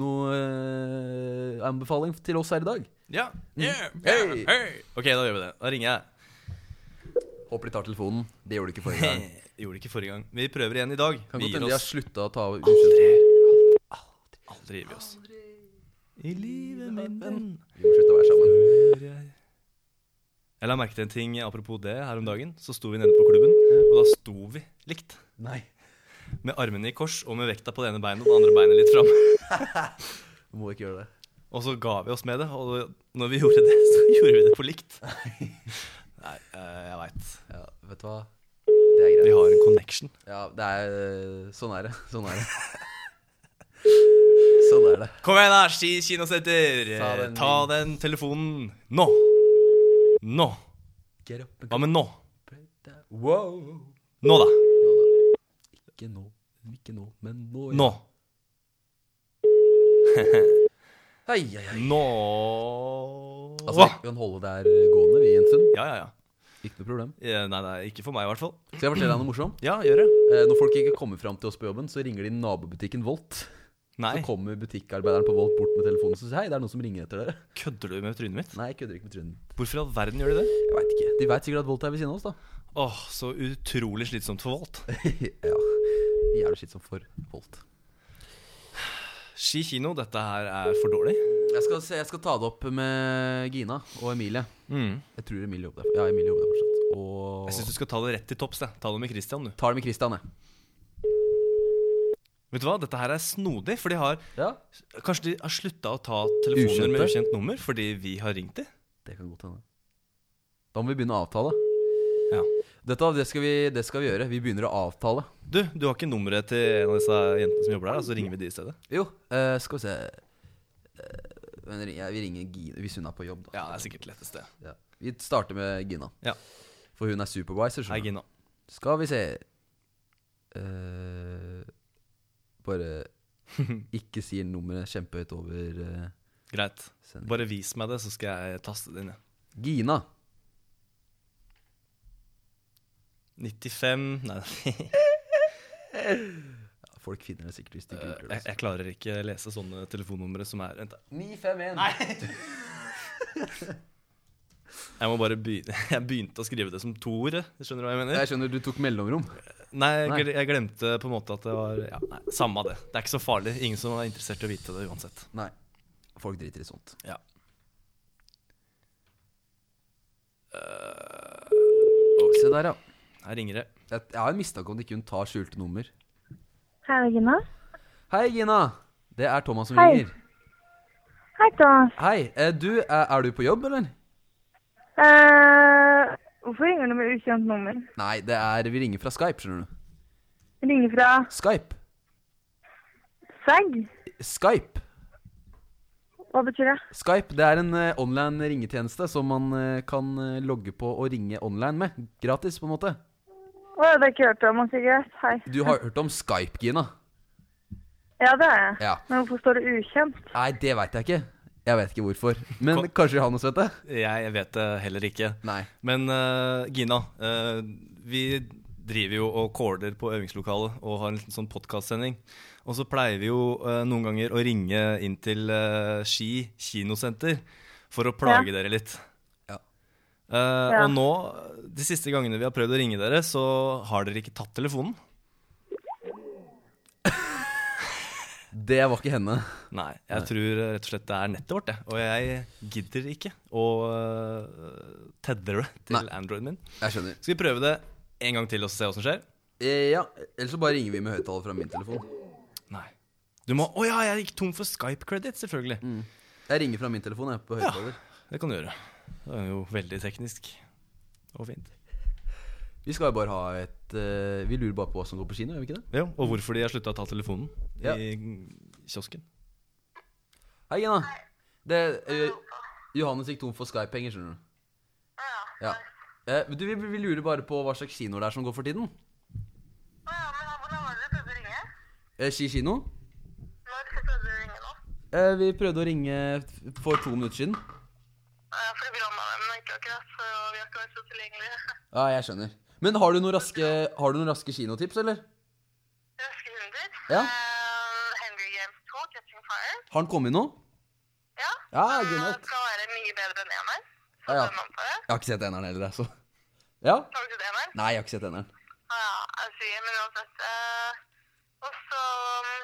kinoanbefaling til oss her i dag. Ja. Yeah, Hei. Hei. Ok, da gjør vi det. Da ringer jeg. Håper de tar telefonen. Det gjorde de ikke forrige gang. Gjorde det ikke forrige gang. Vi prøver igjen i dag. Kan Vi godt gir hende de har oss sluttet å ta ukjent. Aldri gir vi oss. I livet min venn. Vi må slutte å være sammen. Jeg la merke til en ting apropos det her om dagen. Så sto vi nede på klubben, og da sto vi likt. Nei. Med armene i kors og med vekta på det ene beinet og det andre beinet litt fram. Du må ikke gjøre det. Og så ga vi oss med det, og når vi gjorde det, så gjorde vi det på likt. Nei, eh, jeg vet. Ja, vet du hva? Det er greit. Vi har en connection. Ja, det er sånn er det. Sånn er det. Sånn er det. Kom igjen da, Ski kinosenter. Ta den- Ta den telefonen nå. Nå. Get up and Hva med nå? Wow. Nå da. Ikke nå, ikke nå, men nå. ja. Nå. Hei, hei, hei. Nå. Altså, vi kan holde det her gående, vi, Jensen. Ja, ja, ja. Ikke noe problem. Ja, nei, nei, ikke for meg i hvert fall. Skal jeg fortelle deg noe morsomt? Ja, gjør det. Eh, Når folk ikke kommer frem til oss på jobben, så ringer de nabobutikken Volt. Nei. Så kommer butikkarbeideren på Volt bort med telefonen og sier hei, det er noen som ringer etter dere. Kødder du med trynet mitt? Nei, jeg kødder ikke med trynet. Hvorfor i all verden gjør de det? Jeg vet ikke. De vet sikkert at Volt er ved siden av oss, da. Åh, så utrolig slitsomt for Volt. Ja. Jævlig skitt som for Volt. Ski kino, dette her er for dårlig. Jeg skal, se, jeg skal ta det opp med Gina og Emilie. Mm. Jeg tror Emilie jobber der. Ja, Emilie jobber der fortsatt. Og Jeg synes du skal ta det rett til topps, jeg. Ta det med Christian, du. tar det med Christian, jeg. Vet du hva, dette her er snodig, for de har Ja. Kanskje de har sluttet å ta telefoner med Ukjente? ukjent nummer fordi vi har ringt dem? Det kan godt hende. Da må vi begynne å avtale. Ja. Dette, det, skal vi, det skal vi gjøre. Vi begynner å avtale. Du, du har ikke nummeret til en av disse jentene som jobber der, så ringer vi de i stedet. Jo, eh, skal vi se Eh, men ring- ja, Vi ringer Gina hvis hun er på jobb, da. Ja, det er sikkert lettest det. Ja. Vi starter med Gina. Ja. For hun er supervisor. skjønner Hei, du. Gina. Skal vi se Eh, Bare ikke si nummeret kjempehøyt over eh, Greit. sending. Bare vis meg det, så skal jeg taste det inn. Ja. Gina. nittifem Nei, Ja, folk finner det sikkert hvis de googler jeg, det. jeg klarer ikke å lese sånne telefonnumre som er Vent, da. ni fem en. Jeg må bare begynne Jeg begynte å skrive det som to ord. jeg. Skjønner du hva jeg mener? Jeg skjønner du tok mellomrom. Nei, jeg, Nei. gle- jeg glemte på en måte at det var ja, nei, samme av det. Det er ikke så farlig. Ingen som er interessert i å vite det uansett. Nei, folk driter i sånt. Ja. Se der, ja. Her ringer det. Jeg, jeg har en mistanke om de kun tar skjulte nummer. Hei, Gina. Hei, Gina. Det er Thomas som Hei. ringer. Hei, Thomas. Hei, eh, du, er, er du på jobb, eller? Eh, hvorfor ringer du med ukjent nummer? Nei, det er, vi ringer fra Skype, skjønner du. Ringer fra Skype. Sag? Skype. Hva betyr det? Skype, det er en eh, online ringetjeneste som man eh, kan eh, logge på og ringe online med. Gratis, på en måte. Å, det har jeg ikke hørt om, ok, greit. Hei. Du har hørt om Skype, Gina? Ja, det er jeg. Ja. Men hvorfor står det ukjent? Nei, det vet jeg ikke. Jeg vet ikke hvorfor. Men kanskje Johannes vet det? Jeg vet det heller ikke. Nei. Men eh, Gina, eh, vi driver jo og korder på øvingslokalet og har en liten sånn podcastsending. Og så pleier vi jo uh, noen ganger å ringe inn til uh, Ski kinosenter for å plage ja. dere litt. Ja. Uh, ja. Og nå, de siste gangene vi har prøvd å ringe dere, så har dere ikke tatt telefonen. Det var ikke henne. Nei, jeg Nei. tror rett og slett det er nettet vårt det. Og jeg gidder ikke å uh, teddere til Nei. Android min. Jeg skjønner. Skal vi prøve det en gang til og se hva som skjer? Eh, ja, ellers så bare ringer vi med høyttaler fra min telefon. Nei. Du må, å ja, jeg gikk tom for Skype-credit, selvfølgelig. Mm. Jeg ringer fra min telefon, jeg, på høyttaler. Ja, det kan du gjøre. Det er jo veldig teknisk og fint. Vi skal jo bare ha et uh, vi lurer bare på hva som går på kino, gjør vi ikke det? Ja, og hvorfor de har sluttet å ta telefonen ja. I kiosken. Hei, Gina. Det, uh, Johannes gikk tom for Skype-penger, skjønner du. Ja. Uh, du, vi, vi lurer bare på hva slags kino det er som går for tiden. Ja, men hvordan var det du prøvde å ringe? Uh, Ski kino. Når prøvde du å ringe nå? Uh, vi prøvde å ringe for to minutter siden. Ja, for det brann av dem, men ikke akkurat, så vi har ikke vært så tilgjengelige. Ja, jeg skjønner. Men har du noen raske, har du noen raske kinotips, eller? Raske kinotips? Ja. Uh, Hunger Games to, Catching Fire. Har han kommet nå? Ja. Ja, uh, genialt. Det skal være mye bedre enn eneren. Ja, ja. Jeg har ikke sett eneren heller, så. Ja? Har du ikke sett eneren? Nei, jeg har ikke sett eneren. Ja, jeg sier, men uansett. Uh, og så... Um,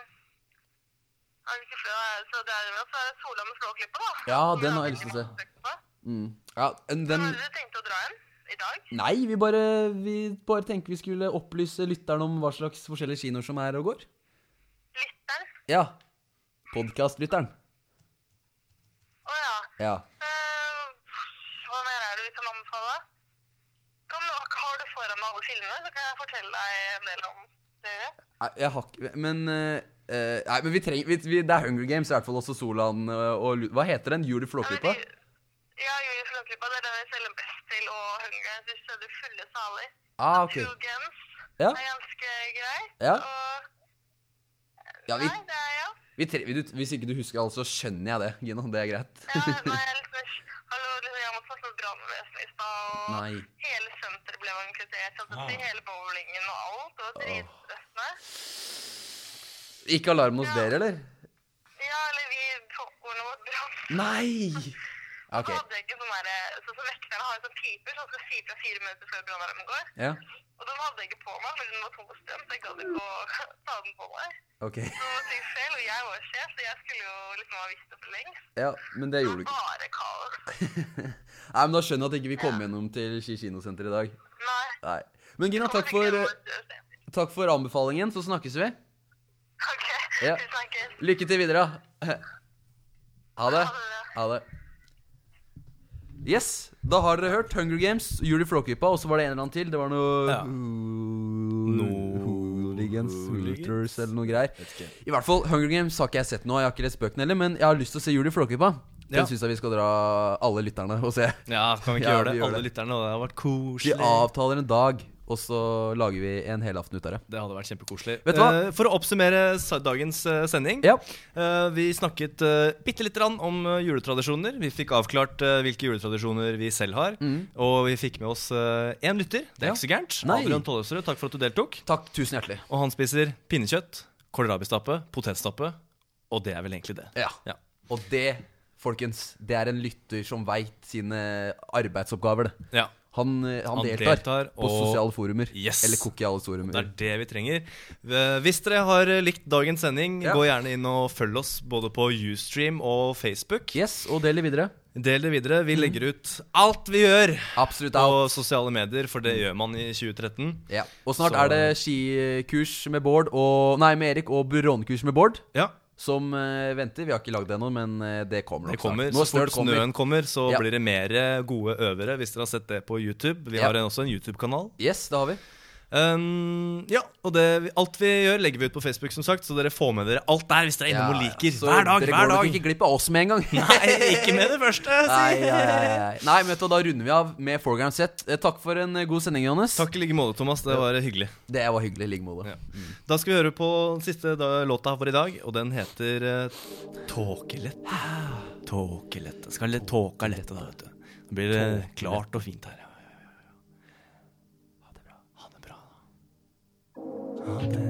har vi ikke flere, så det er, så er det Sola med Flåklippet, da. Ja, den har jeg lyst til å se. Mm. Ja, den... Har du tenkt å dra inn i dag? Nei, vi bare, vi bare tenker vi skulle opplyse lytteren om hva slags forskjellige kinoer som er og går. Lytteren? Ja, podcast-lytteren. Åja. Ja. Uh, hva mer er det vi kan anbefale? Kan, har du foran med alle filmene, så kan jeg fortelle deg en del om det. Nei, jeg har ikke, men... Uh, uh, nei, men vi trenger, vi, vi, det er Hunger Games, i hvert fall også Solan uh, og... Hva heter den? Juli Flåklypa? Ja, Juli Flåklypa, det er den jeg selger best til, og Hunger Games, du ser det fulle saler. Ah, ok. True Games ja. Er ganske grei. Ja. Og... Ja, vi... Nei, det er ja. Vi tre... vi, hvis ikke du husker alt, så skjønner jeg det, Gina, det er greit. Ja, nei, jeg er litt mer... Hallo, jeg måtte få sånn brannvesen i sted, og nei. Hele senteret ble inkludert, så ah. hele bowlingen og alt, det var dritstressende. Ikke alarmen hos ja. Dere, eller? Ja, eller vi popcorn og brann. Nei! Ok. Så hadde jeg ikke sånn der, så, så vekterne har en sånn piper, så skal si fra fire minutter før brannalarmen går. Ja. Og den hadde jeg ikke på meg, men den var tom på strøm, så jeg gadd ikke å ta den på meg. Ok. Så det var feil, og jeg var sjef, så jeg skulle jo liksom ha visst det for lengst. Ja, men det gjorde du ikke. Det var bare kaos. Nei, men da skjønner jeg at ikke vi kom ja. Gjennom til Ski kinosenter i dag. Nei. Nei. Men Gina, takk for, takk for anbefalingen, så snakkes vi. Ok, ja. Vi snakkes. Lykke til videre. Ha det. Ha det. Yes, da har dere hørt Hunger Games, Juli Flåklypa, og så var det en eller annen til. Det var noe ja. Noe Hooligans, Hooters eller noe greier. I hvert fall, Hunger Games har ikke jeg sett nå. Jeg har ikke lest bøkene heller, men jeg har lyst til å se Juli Flåklypa. Den ja. Synes jeg vi skal dra alle lytterne og se. Ja, kan vi ikke ja, gjøre det? Alle det. Lytterne, det har vært koselig. Vi avtaler en dag, og så lager vi en hel aften ut av det. Det hadde vært kjempekoselig. Vet du hva? Uh, for å oppsummere dagens uh, sending ja. uh, Vi snakket uh, bitte litt om uh, juletradisjoner. Vi fikk avklart uh, hvilke juletradisjoner vi selv har mm. Og vi fikk med oss uh, en lytter. Det er ja. Ikke så gærent. Adrian Tollefsrud, takk for at du deltok. Takk, tusen hjertelig. Og han spiser pinnekjøtt, kålrabistappe, potetstappe. Og det er vel egentlig det. Ja, ja. Og det, folkens, det er en lytter som vet sine arbeidsoppgaver det. Ja. Han, han, han deltar, deltar på sosiale forumer. Yes. Eller kokiale forumer. Det er det vi trenger. Hvis dere har likt dagens sending, ja. Gå gjerne inn og følg oss både på Ustream og Facebook. Yes, og del det videre. Del det videre. Vi legger ut alt vi gjør Absolutt alt. På sosiale medier, for det mm. gjør man i tjue tretten. Ja. Og snart Så... er det skikurs med Bård og, Nei, med Erik og buronekurs med Bård. Ja. Som uh, venter, vi har ikke lagd det ennå, men uh, det kommer det kommer, Så fort snøen kommer, så ja. Blir det mer gode øvere. Hvis dere har sett det på YouTube. Vi ja. Har en, også en YouTube-kanal. Yes, det har vi um, Ja, og det, alt vi gjør legger vi ut på Facebook som sagt. Så dere får med dere alt der hvis dere er innom ja, og liker. Så hver dag, dere hver går dag nok ikke glipp av oss med en gang. Nei, ikke med det første nei, nei, nei. nei, men vet du, da runder vi av med Foreground Set. Takk for en god sending, Johannes. Takk i like måte, Thomas, det var hyggelig. Det var hyggelig i like måte ja. mm. Da skal vi høre på den siste da, låta for i dag. Og den heter uh, Tåkelett. Tåkelett. Det skal litt tåka lett da, vet du. Det blir uh, klart og fint her. Ha det bra. Ha det bra da. det.